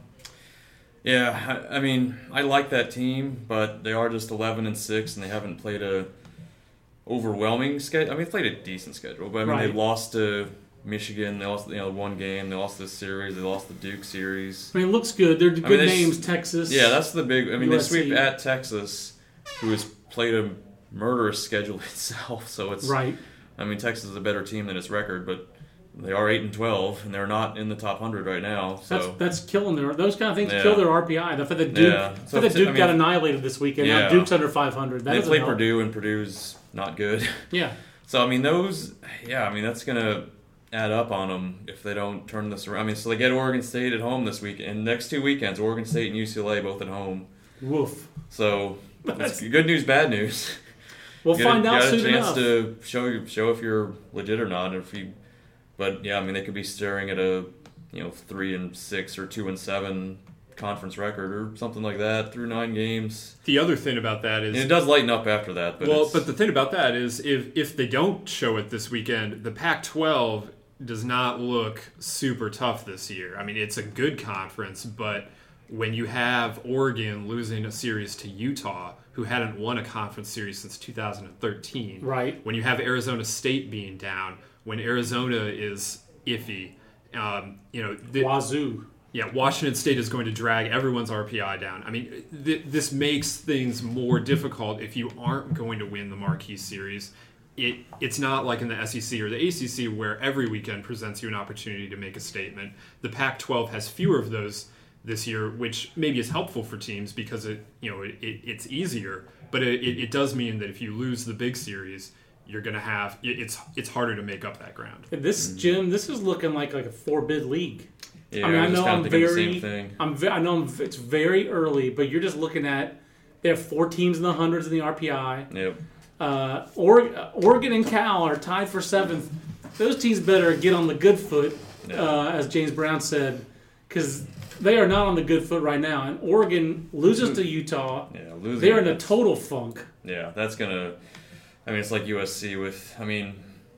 yeah, I, I mean, I like that team, but they are just eleven and six, and they haven't played a overwhelming schedule. I mean, they played a decent schedule, but I mean, Right. they lost to Michigan. They lost, you know, one game. They lost this series. They lost the Duke series. I mean, it looks good. They're good mean, they s- names. Texas. Yeah, that's the big. I mean, U S C. they sweep at Texas, who has played a murderous schedule itself. So it's right. I mean, Texas is a better team than its record, but they are eight and twelve, and they're not in the top hundred right now. So That's that's killing their those kind of things Yeah. kill their R P I. The fact that Duke, Yeah. the fact So that if- Duke I mean, got annihilated this weekend. Now Yeah. Duke's under five hundred. That they doesn't play help. Purdue, and Purdue's not good. Yeah. So I mean, those. Yeah, I mean that's gonna add up on them if they don't turn this around. I mean, so they get Oregon State at home this week, and next two weekends, Oregon State and U C L A both at home. Woof. So That's- it's good news, bad news. We'll You got a- find out got a soon enough. chance to show show if you're legit or not. If you, but yeah, I mean they could be staring at a you know three and six or two and seven conference record or something like that through nine games. The other thing about that is, And it does lighten up after that. But well, it's- but the thing about that is, if if they don't show it this weekend, the Pac twelve does not look super tough this year. I mean, it's a good conference, but when you have Oregon losing a series to Utah, who hadn't won a conference series since two thousand thirteen, Right. when you have Arizona State being down, when Arizona is iffy, um, you know, the, Wazoo. yeah, Washington State is going to drag everyone's R P I down. I mean, th- this makes things more difficult if you aren't going to win the marquee series. It It's not like in the S E C or the A C C where every weekend presents you an opportunity to make a statement. The Pac twelve has fewer of those this year, which maybe is helpful for teams because it you know it, it, it's easier. But it, it, it does mean that if you lose the big series, you're going to have it, it's it's harder to make up that ground. This Jim, this is looking like like a four bid league. yeah, I mean, I was just know kinda I'm thinking very, the same thing. I'm, ve- I know I'm, it's very early, but you're just looking at they have four teams in the hundreds in the R P I. Yep. Uh, or, Oregon and Cal are tied for seventh. Those teams better get on the good foot, Yeah. uh, as James Brown said, because they are not on the good foot right now. And Oregon loses to Utah. Yeah, losing. They're in a that's- total funk. Yeah, that's gonna. I mean, it's like U S C with. I mean,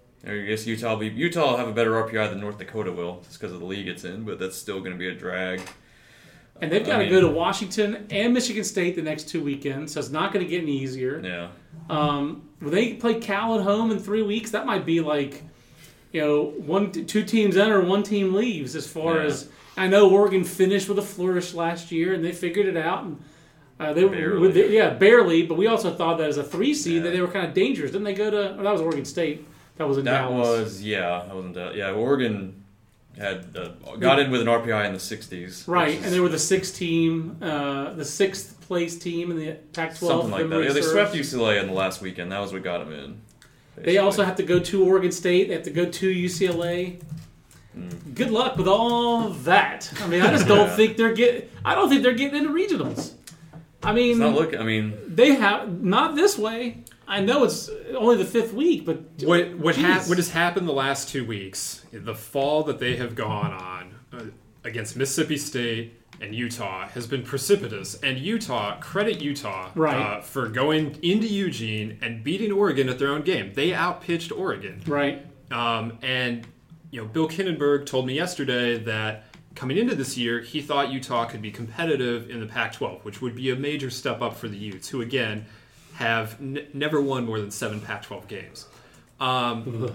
I guess Utah. Will be, Utah will have a better R P I than North Dakota will, just because of the league it's in. But that's still going to be a drag. And they've got I to mean- go to Washington and Michigan State the next two weekends, so it's not going to get any easier. Yeah. Um, when they play Cal at home in three weeks, that might be like, you know, one, two teams enter, one team leaves. As far Yeah. as I know, Oregon finished with a flourish last year, and they figured it out. And uh, they Barely. were, they, yeah, barely. But we also thought that as a three seed Yeah. that they were kind of dangerous. Didn't they go to? Oh, that was Oregon State. That was in That Dallas. was yeah. That wasn't that. Yeah, Oregon had uh, got in with an R P I in the sixties. Right, which and is they were the sixth team, uh, the sixth place team in the Pac twelve. something like that. Yeah, they swept U C L A in the last weekend. That was what got them in. They basically. also have to go to Oregon State. They have to go to U C L A. Good luck with all that. I mean, I just don't Yeah. think they're get. I don't think they're getting into regionals. I mean, It's not look. I mean, they have not this way. I know it's only the fifth week, but What what, ha- Jeez. what has happened the last two weeks, the fall that they have gone on uh, against Mississippi State and Utah has been precipitous. And Utah, credit Utah Right. uh, for going into Eugene and beating Oregon at their own game. They outpitched Oregon. right. Um, and you know, Bill Kinnenberg told me yesterday that coming into this year, he thought Utah could be competitive in the Pac twelve, which would be a major step up for the Utes, who again have n- never won more than seven Pac twelve games. Um,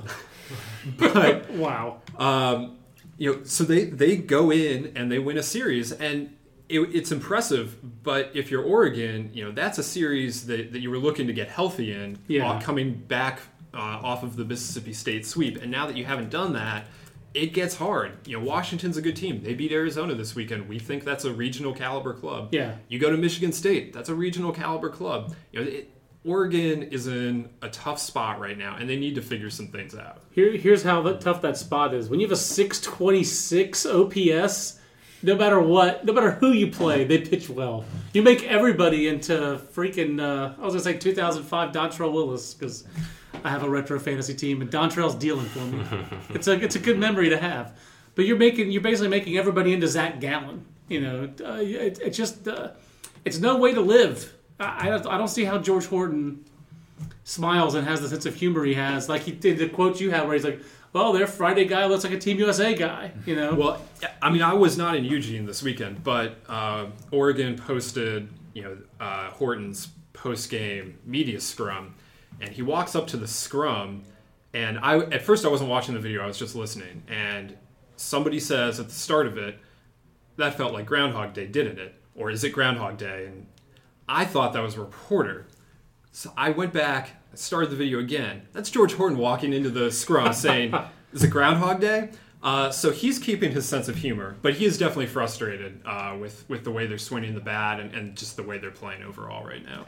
but Wow. um, you know, so they they go in and they win a series, and it, it's impressive. But if you're Oregon, you know that's a series that, that you were looking to get healthy in, Yeah. uh, coming back uh, off of the Mississippi State sweep, and now that you haven't done that, it gets hard. You know, Washington's a good team. They beat Arizona this weekend. We think that's a regional caliber club. Yeah. You go to Michigan State. That's a regional caliber club. You know, it, Oregon is in a tough spot right now, and they need to figure some things out. Here, here's how that, tough that spot is. When you have a six twenty-six O P S, no matter what, no matter who you play, they pitch well. You make everybody into freaking, uh, I was going to say two thousand five Dontrell Willis, because I have a retro fantasy team, and Dontrell's dealing for me. It's a it's a good memory to have. But you're making you're basically making everybody into Zach Gallen. You know, uh, it, it's just uh, it's no way to live. I, I don't I don't see how George Horton smiles and has the sense of humor he has. Like he did the quote you had where he's like, "Well, their Friday guy looks like a Team U S A guy." You know. Well, I mean, I was not in Eugene this weekend, but uh, Oregon posted you know uh, Horton's post game media scrum. And he walks up to the scrum, and I at first I wasn't watching the video, I was just listening. And somebody says at the start of it, that felt like Groundhog Day, didn't it? Or is it Groundhog Day? And I thought that was a reporter. So I went back, started the video again. That's George Horton walking into the scrum saying, is it Groundhog Day? Uh, so he's keeping his sense of humor, but he is definitely frustrated uh, with, with the way they're swinging the bat and, and just the way they're playing overall right now.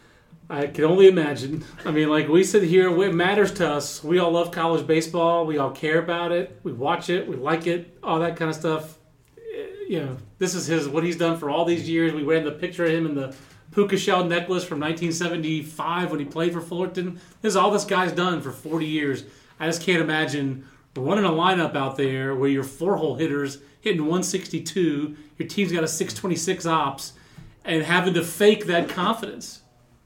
I can only imagine. I mean, like, we sit here, it matters to us. We all love college baseball. We all care about it. We watch it. We like it. All that kind of stuff. You know, this is his what he's done for all these years. We ran the picture of him in the puka shell necklace from nineteen seventy-five when he played for Fullerton. This is all this guy's done for forty years. I just can't imagine running a lineup out there where your four-hole hitters hitting one sixty-two, your team's got a six twenty-six ops, and having to fake that confidence.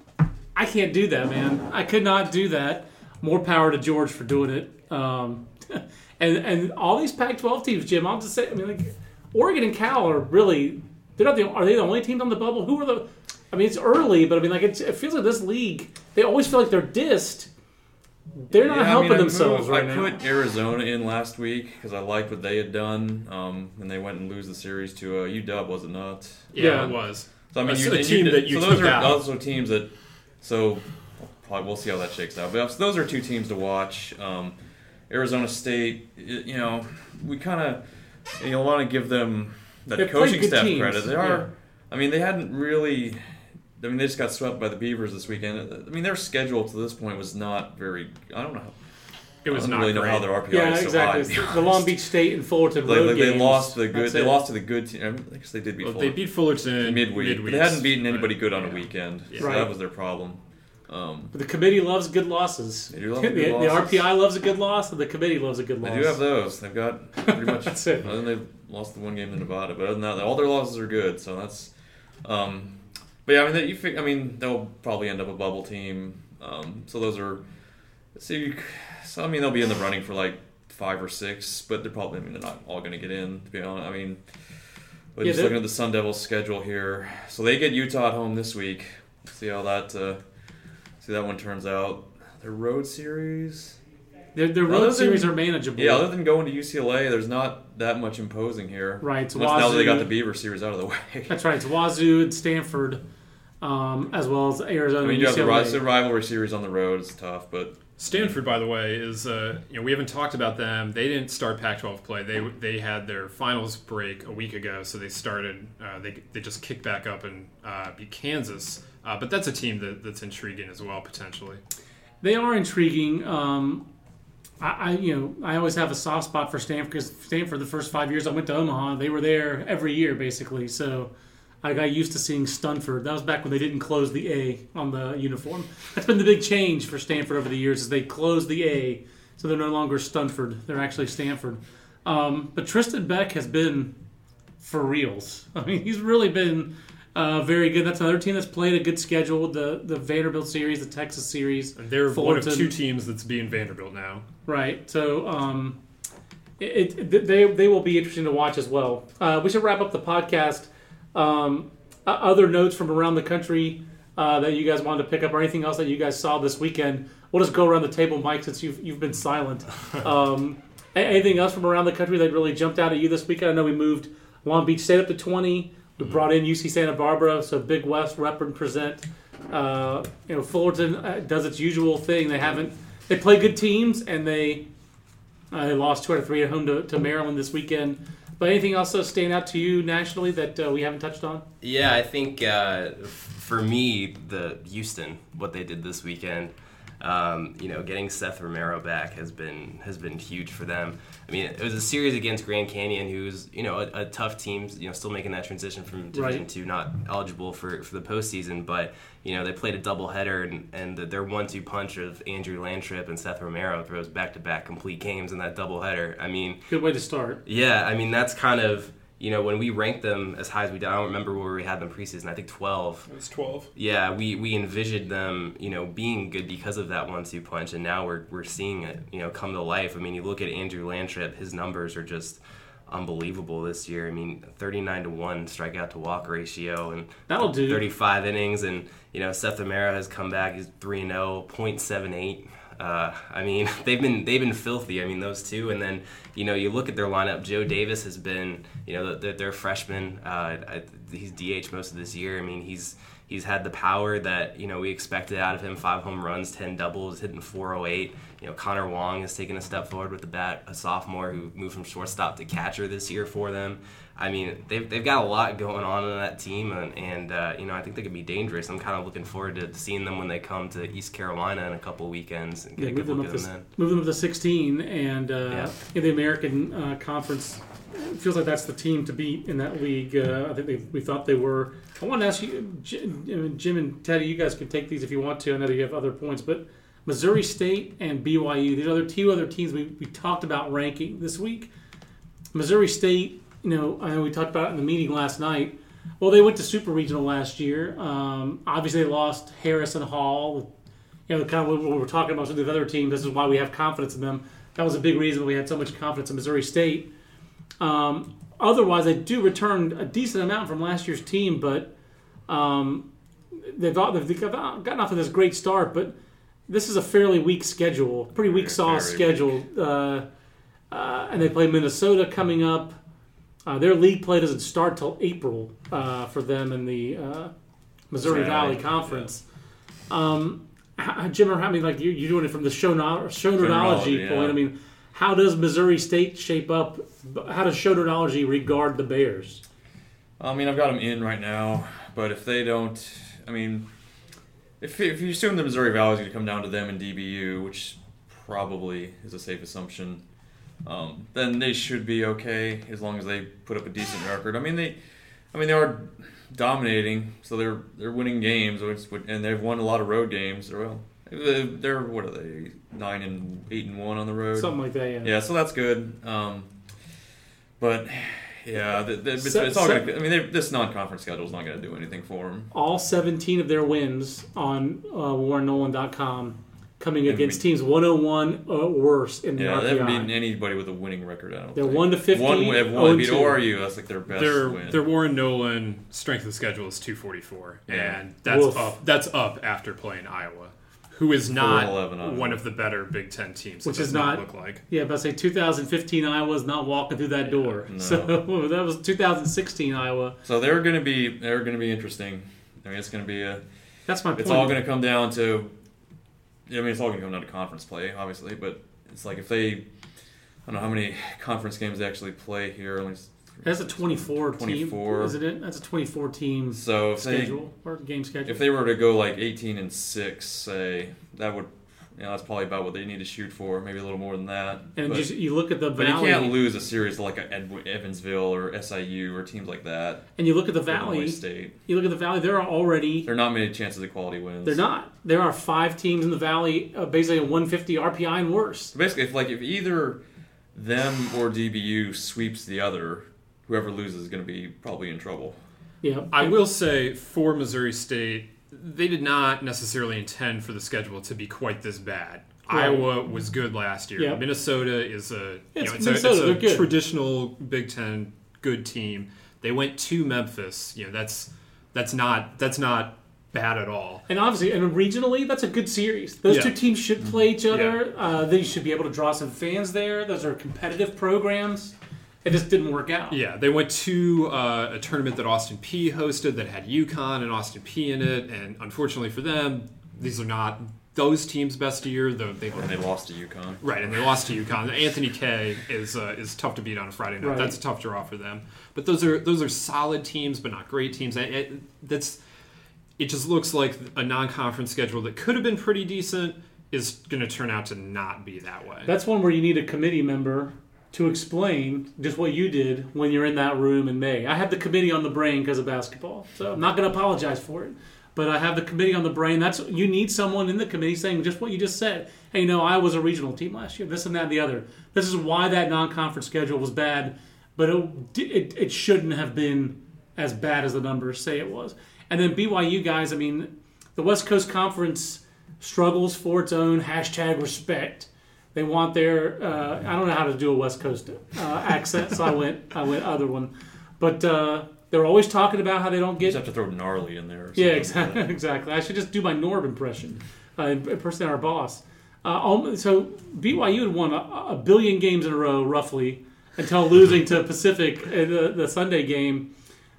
I can't do that, man. I could not do that. More power to George for doing it. Um, and and all these Pac twelve teams, Jim, I'll just say, I mean, like, Oregon and Cal are really, they're not the, are they the only teams on the bubble? Who are the, I mean, it's early, but I mean, like, it's, it feels like this league, they always feel like they're dissed. They're not yeah, helping I mean, themselves I, right I now. I put Arizona in last week because I liked what they had done, um, and they went and lose the series to uh, U W, was it not? Yeah, Yeah. it was. So I mean, That's you, a and team you, that you so those took are out. also teams that. So probably we'll see how that shakes out. But those are two teams to watch. Um, Arizona State, you know, we kind of you know want to give them that They've coaching played good staff teams. credit. They are. Yeah. I mean, they hadn't really. I mean, they just got swept by the Beavers this weekend. I mean, their schedule to this point was not very. I don't know. It was I don't not really great. know how their R P I Yeah, is so exactly. high. to be The honest. Long Beach State and Fullerton They, road they, they games. lost the good. That's They it. lost to the good team. I guess they did beat Well, Fullerton. they beat Fullerton midweek. midweek. But they hadn't beaten anybody good on yeah. a weekend. Yeah. So Right. that was their problem. Um, But the committee loves good losses. They do love the, good the losses. R P I loves a good loss, and the committee loves a good loss. they do have those. They've got pretty much. That's it. Other than they've lost the one game to Nevada, but other than that, all their losses are good. So that's. Um, but yeah, I mean, they, you. Fig- I mean, they'll probably end up a bubble team. Um, so those are. So, you, so I mean, they'll be in the running for like five or six, but they're probably. I mean, they're not all going to get in. To be honest, I mean. But Yeah, just looking at the Sun Devils schedule here, so they get Utah at home this week. See how that. Uh, see how that one turns out. Their road series. Their, their Other road than- series are manageable. Yeah, other than going to U C L A, there's not that much imposing here. Right, it's Once now that they got Wazoo. the Beaver series out of the way. That's right. It's Wazoo and Stanford, um, as well as Arizona I mean, and you have the U C L A. ri- the rivalry series on the road. It's tough, but Stanford, by the way, is uh, you know we haven't talked about them. They didn't start Pac twelve play. They they had their finals break a week ago, so they started. Uh, they they just kicked back up and uh, beat Kansas. Uh, but that's a team that, that's intriguing as well potentially. They are intriguing. Um, I, I, you know, I always have a soft spot for Stanford because Stanford, the first five years I went to Omaha, they were there every year basically. So I got used to seeing Stunford. That was back when they didn't close the A on the uniform. That's been the big change for Stanford over the years is they closed the A, so they're no longer Stunford. They're actually Stanford. Um, but Tristan Beck has been for reals. I mean, he's really been. Uh, very good. That's another team that's played a good schedule. The the Vanderbilt series, the Texas series. And they're one of Fullerton. two teams that's being Vanderbilt now. Right. So um, it, it they they will be interesting to watch as well. Uh, we should wrap up the podcast. Um, uh, other notes from around the country uh, that you guys wanted to pick up, or anything else that you guys saw this weekend? We'll just go around the table, Mike, since you've you've been silent. Um, anything else from around the country that really jumped out at you this weekend? I know we moved Long Beach State up to twenty. We brought in U C Santa Barbara, so Big West represent. Uh, you know, Fullerton uh, does its usual thing. They haven't. They play good teams, and they Uh, they lost two out of three at home to, to Maryland this weekend. But anything else uh, stand out to you nationally that uh, we haven't touched on? Yeah, I think uh, for me, the Houston, what they did this weekend, um, you know, getting Seth Romero back has been has been huge for them. I mean, it was a series against Grand Canyon, who's, you know, a, a tough team, you know, still making that transition from Division Right. Two, not eligible for, for the postseason, but, you know, they played a doubleheader, and, and their one two punch of Andrew Landtrip and Seth Romero throws back-to-back complete games in that doubleheader. I mean, Good way to start. yeah, I mean, that's kind of, you know, when we ranked them as high as we did, I don't remember where we had them preseason, I think twelve. It was twelve. Yeah, we, we envisioned them, you know, being good because of that one two punch, and now we're we're seeing it, you know, come to life. I mean, you look at Andrew Landtrip, his numbers are just unbelievable this year. I mean, thirty-nine to one strikeout to walk ratio, and That'll do. thirty-five innings, and, you know, Seth Romero has come back, he's three and oh, point seven eight. Uh, I mean, they've been they've been filthy. I mean, those two, and then, you know, you look at their lineup. Joe Davis has been, you know, they're, they're freshman. Uh, he's D H most of this year. I mean, he's he's had the power that, you know, we expected out of him. Five home runs, ten doubles, hitting four oh eight. You know, Connor Wong has taken a step forward with the bat, a sophomore who moved from shortstop to catcher this year for them. I mean, they've they've got a lot going on in that team, and, and uh, you know, I think they could be dangerous. I'm kind of looking forward to seeing them when they come to East Carolina in a couple weekends and get Yeah, a move good them, look up at to, them then. move them up to sixteen, and uh, Yeah. in the American uh, Conference, it feels like that's the team to beat in that league. Uh, I think they, we thought they were. I want to ask you, Jim, Jim and Teddy, you guys can take these if you want to. I know that you have other points, but Missouri State and B Y U, these are two other teams we, we talked about ranking this week. Missouri State, you know, I know we talked about it in the meeting last night. Well, they went to Super Regional last year. Um, obviously, they lost Harris and Hall. You know, kind of what we were talking about with the other team. This is why we have confidence in them. That was a big reason we had so much confidence in Missouri State. Um, otherwise, they do return a decent amount from last year's team, but um, they've, they've gotten off to this great start. But this is a fairly weak schedule, pretty weak sauce schedule. Uh, uh, and they play Minnesota coming up. Uh, their league play doesn't start till April uh, for them in the uh, Missouri Valley, Valley Conference. Yeah. Um, how, Jim, or how I mean, like you, you're doing it from the show shownerology yeah. point. I mean, how does Missouri State shape up? How does shownerology regard the Bears? I mean, I've got them in right now, but if they don't, I mean, if if you assume the Missouri Valley is going to come down to them and D B U, which probably is a safe assumption. Um, then they should be okay as long as they put up a decent record. I mean, they, I mean, they are dominating, so they're they're winning games, and they've won a lot of road games. Well, they're what are they nine and eight and one on the road, something like that. Yeah. Yeah, so that's good. Um, but yeah, the, the, it's, Se- it's all. se- Gonna, I mean, they, this non-conference schedule is not going to do anything for them. All seventeen of their wins on uh, Warren Nolan dot com. Coming And against we- teams one oh one or worse in the Yeah, R P I. they haven't beaten anybody with a winning record. I don't They're think. one to fifteen, One, they have oh one and beat two. O R U. That's like their best Their win. their Warren Nolan strength of schedule is two forty-four, Yeah. and that's Woof. up. That's up after playing Iowa, who is not four eleven Iowa. one of the better Big Ten teams. Which it does is not- look like. Yeah, but I say two thousand fifteen Iowa's not walking through that door. no. So that was two thousand sixteen Iowa. So they're going to be they're going to be interesting. I mean, it's going to be a. That's my point. It's all going to come down to. I mean, it's all going to come down to conference play, obviously. But it's like if they, I don't know how many conference games they actually play here. Let me just- That's a twenty-four, twenty-four. team, isn't it? That's a twenty-four team So if they schedule or game schedule. if they were to go like eighteen and six, say that would, you know, that's probably about what they need to shoot for. Maybe a little more than that. and but, just you look at the but you Valley, can't lose a series like a Ed- Evansville or S I U or teams like that. and you look at the Illinois Valley. State. You look at the Valley. There are already There are not many chances of quality wins. they're not. There are five teams in the Valley, uh, basically a one fifty R P I and worse. So basically, if like if either them or D B U sweeps the other, whoever loses is going to be probably in trouble. Yeah, I will say for Missouri State, they did not necessarily intend for the schedule to be quite this bad. Right. Iowa was good last year. Yep. Minnesota is a, It's you know, it's Minnesota, a, they're it's a good. traditional Big Ten good team. They went to Memphis. You know, that's that's not that's not bad at all. And obviously, and regionally, that's a good series. Those Yeah. two teams should play each other. Uh, they should be able to draw some fans there. Those are competitive programs. It just didn't work out. Yeah, they went to uh, a tournament that Austin Peay hosted that had UConn and Austin Peay in it, and unfortunately for them, these are not those teams' best year, though they And they lost to UConn. right, and they lost to UConn. Anthony K is uh, is tough to beat on a Friday night. Right. That's a tough draw for them. But those are those are solid teams, but not great teams. It, it, that's it. Just looks like a non-conference schedule that could have been pretty decent is going to turn out to not be that way. That's one where you need a committee member to explain just what you did when you're in that room in May. I have the committee on the brain because of basketball, so I'm not going to apologize for it. But I have the committee on the brain. That's you need someone in the committee saying just what you just said. Hey, you know, I was a regional team last year. This and that and the other. This is why that non-conference schedule was bad, but it it, it shouldn't have been as bad as the numbers say it was. And then B Y U guys, I mean, the West Coast Conference struggles for its own hashtag respect. They want their uh, I don't know how to do a West Coast uh, accent, so I went I went other one, but. Uh, They're always talking about how they don't You get. just have to throw gnarly in there. Or Yeah, something exactly. like that. Exactly. I should just do my Norb impression, uh, impersonate our boss. Uh, um, so B Y U had won a, a billion games in a row, roughly, until losing to Pacific in the, the Sunday game.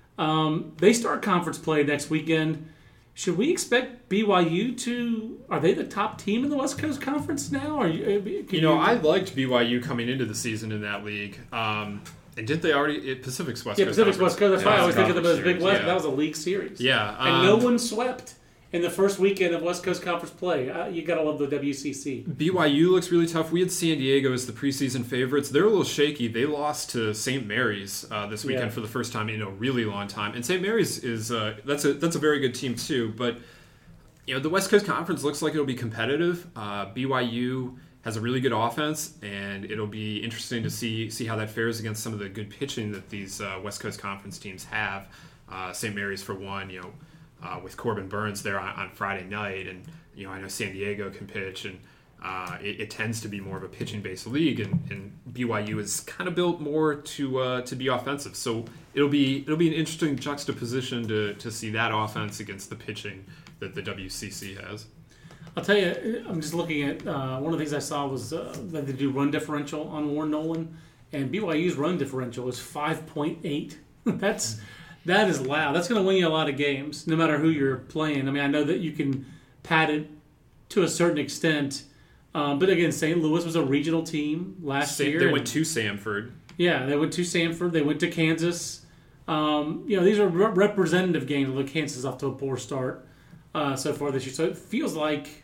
Um, they start conference play next weekend. Should we expect B Y U to? Are they the top team in the West Coast Conference now? Are you? You know, I liked B Y U coming into the season in that league. Um, and did they already? It, Pacific's West Yeah, Coast. Pacific's West Coast. That's Yeah, why I it's always a think of them as conference Big West. series, But that was a league series. Yeah, and um, no one swept in the first weekend of West Coast Conference play. Uh, you gotta love the W C C. B Y U looks really tough. We had San Diego as the preseason favorites. They're a little shaky. They lost to Saint Mary's uh, this weekend Yeah. for the first time in a really long time. And Saint Mary's is uh, that's a that's a very good team too. But you know, the West Coast Conference looks like it'll be competitive. Uh, B Y U has a really good offense, and it'll be interesting to see see how that fares against some of the good pitching that these uh, West Coast Conference teams have. Uh, Saint Mary's for one, you know, uh, with Corbin Burns there on, on Friday night, and you know I know San Diego can pitch, and uh, it, it tends to be more of a pitching-based league, and, and B Y U is kind of built more to uh, to be offensive. So it'll be it'll be an interesting juxtaposition to to see that offense against the pitching that the W C C has. I'll tell you, I'm just looking at uh, one of the things I saw was uh, that they do run differential on Warren Nolan, and B Y U's run differential is five point eight. That's that is loud. That's going to win you a lot of games, no matter who you're playing. I mean, I know that you can pad it to a certain extent, um, but again, Saint Louis was a regional team last Sam, year. they and- went to Samford. Yeah, they went to Samford. They went to Kansas. Um, you know, these are re- representative games. Although Kansas is off to a poor start uh, so far this year, so it feels like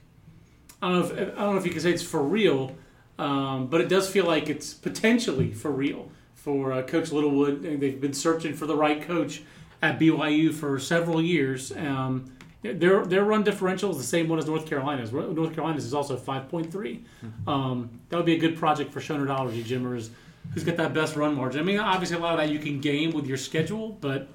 I don't know. If, I don't know if you can say it's for real, um, but it does feel like it's potentially for real for uh, Coach Littlewood. And they've been searching for the right coach at B Y U for several years. Um, their their run differential is the same one as North Carolina's. North Carolina's is also five point three. Um, that would be a good project for Shonerology, Jimmers. Who's got that best run margin? I mean, obviously a lot of that you can game with your schedule, but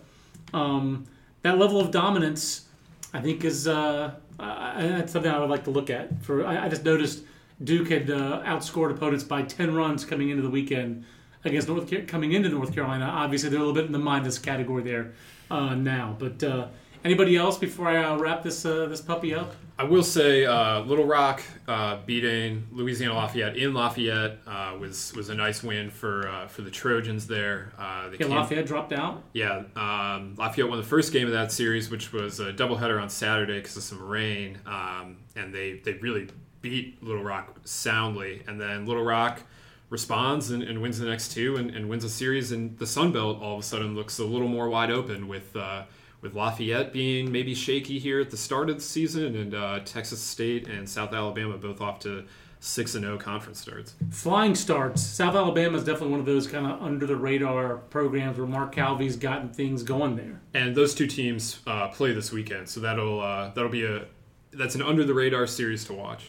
um, that level of dominance, I think, is uh, uh, that's something I would like to look at. For I, I just noticed Duke had uh, outscored opponents by ten runs coming into the weekend against North Car- coming into North Carolina. Obviously, they're a little bit in the minus category there uh, now. But uh, anybody else before I uh, wrap this uh, this puppy up? I will say, uh, Little Rock uh, beating Louisiana Lafayette in Lafayette uh, was was a nice win for uh, for the Trojans there. Uh, they Yeah, came- Lafayette dropped out. Yeah, um, Lafayette won the first game of that series, which was a doubleheader on Saturday because of some rain, um, and they, they really beat Little Rock soundly. And then Little Rock responds and, and wins the next two and, and wins a series, and the Sun Belt all of a sudden looks a little more wide open with uh, with Lafayette being maybe shaky here at the start of the season, and uh, Texas State and South Alabama both off to six and oh conference starts. Flying starts. South Alabama is definitely one of those kind of under the radar programs where Mark Calvi's gotten things going there. And those two teams uh, play this weekend, so that'll uh, that'll be a that's an under the radar series to watch.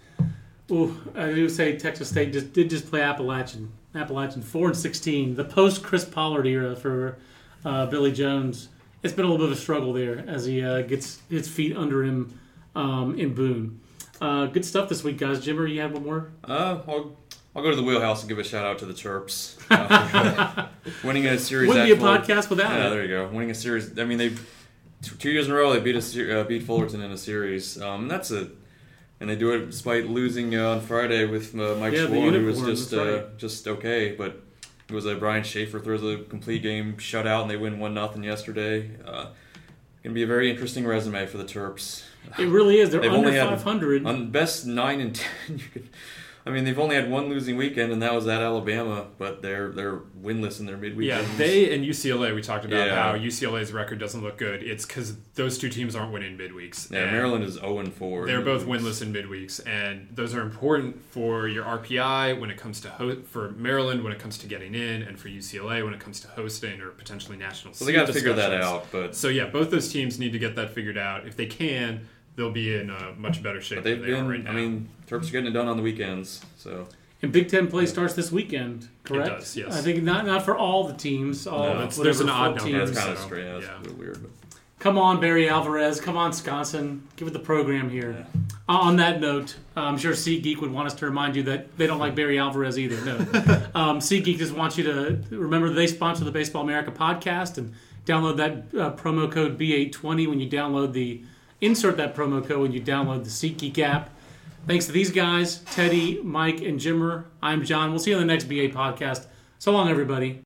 Ooh, I do say Texas State just did just play Appalachian. Appalachian four and sixteen, the post Chris Pollard era for uh, Billy Jones. It's been a little bit of a struggle there as he uh, gets his feet under him um, in Boone. Uh, good stuff this week, guys. Jimmer, you had one more? Uh, I'll, I'll go to the wheelhouse and give a shout out to the Terps. Uh, winning a series. Wouldn't be a at Fuller- podcast without Yeah, it. there you go. Winning a series. I mean, they t- two years in a row they beat a ser- uh, beat Fullerton in a series. Um, that's a and they do it despite losing uh, on Friday with uh, Mike Yeah, the Schwartz, who was unicorn, just that's uh, right. just okay, but. It was a Brian Schaefer throws a complete game shutout, and they win one nothing yesterday. Uh, Going to be a very interesting resume for the Terps. It really is. They're They've under only had five hundred. On best nine and ten, you could. I mean, they've only had one losing weekend, and that was at Alabama. But they're they're winless in their midweek Yeah, games. they and U C L A. We talked about Yeah. how U C L A's record doesn't look good. It's because those two teams aren't winning midweeks. Yeah, And Maryland is zero and four. They're both winless in midweeks, and those are important for your R P I when it comes to ho- for Maryland when it comes to getting in, and for U C L A when it comes to hosting or potentially national. So they seed got to figure that discussions. out, but So yeah, both those teams need to get that figured out. If they can, they'll be in a much better shape but they've than they been. are right now. I mean, Terps are getting it done on the weekends. So And Big Ten play starts this weekend, correct? It does, yes. I think not not for all the teams. All No, it's- whatever there's an four odd number. yeah, teams. it's kind of so, strange. Yeah, it's yeah. a little weird. But. Come on, Barry Alvarez. Come on, Wisconsin. Give it the program here. Yeah. Uh, on that note, uh, I'm sure SeatGeek would want us to remind you that they don't like Barry Alvarez either. No. um, SeatGeek just wants you to remember that they sponsor the Baseball America podcast and download that uh, promo code B eight twenty when you download the, insert that promo code when you download the SeatGeek app. Thanks to these guys, Teddy, Mike, and Jimmer. I'm John. We'll see you on the next B A podcast. So long, everybody.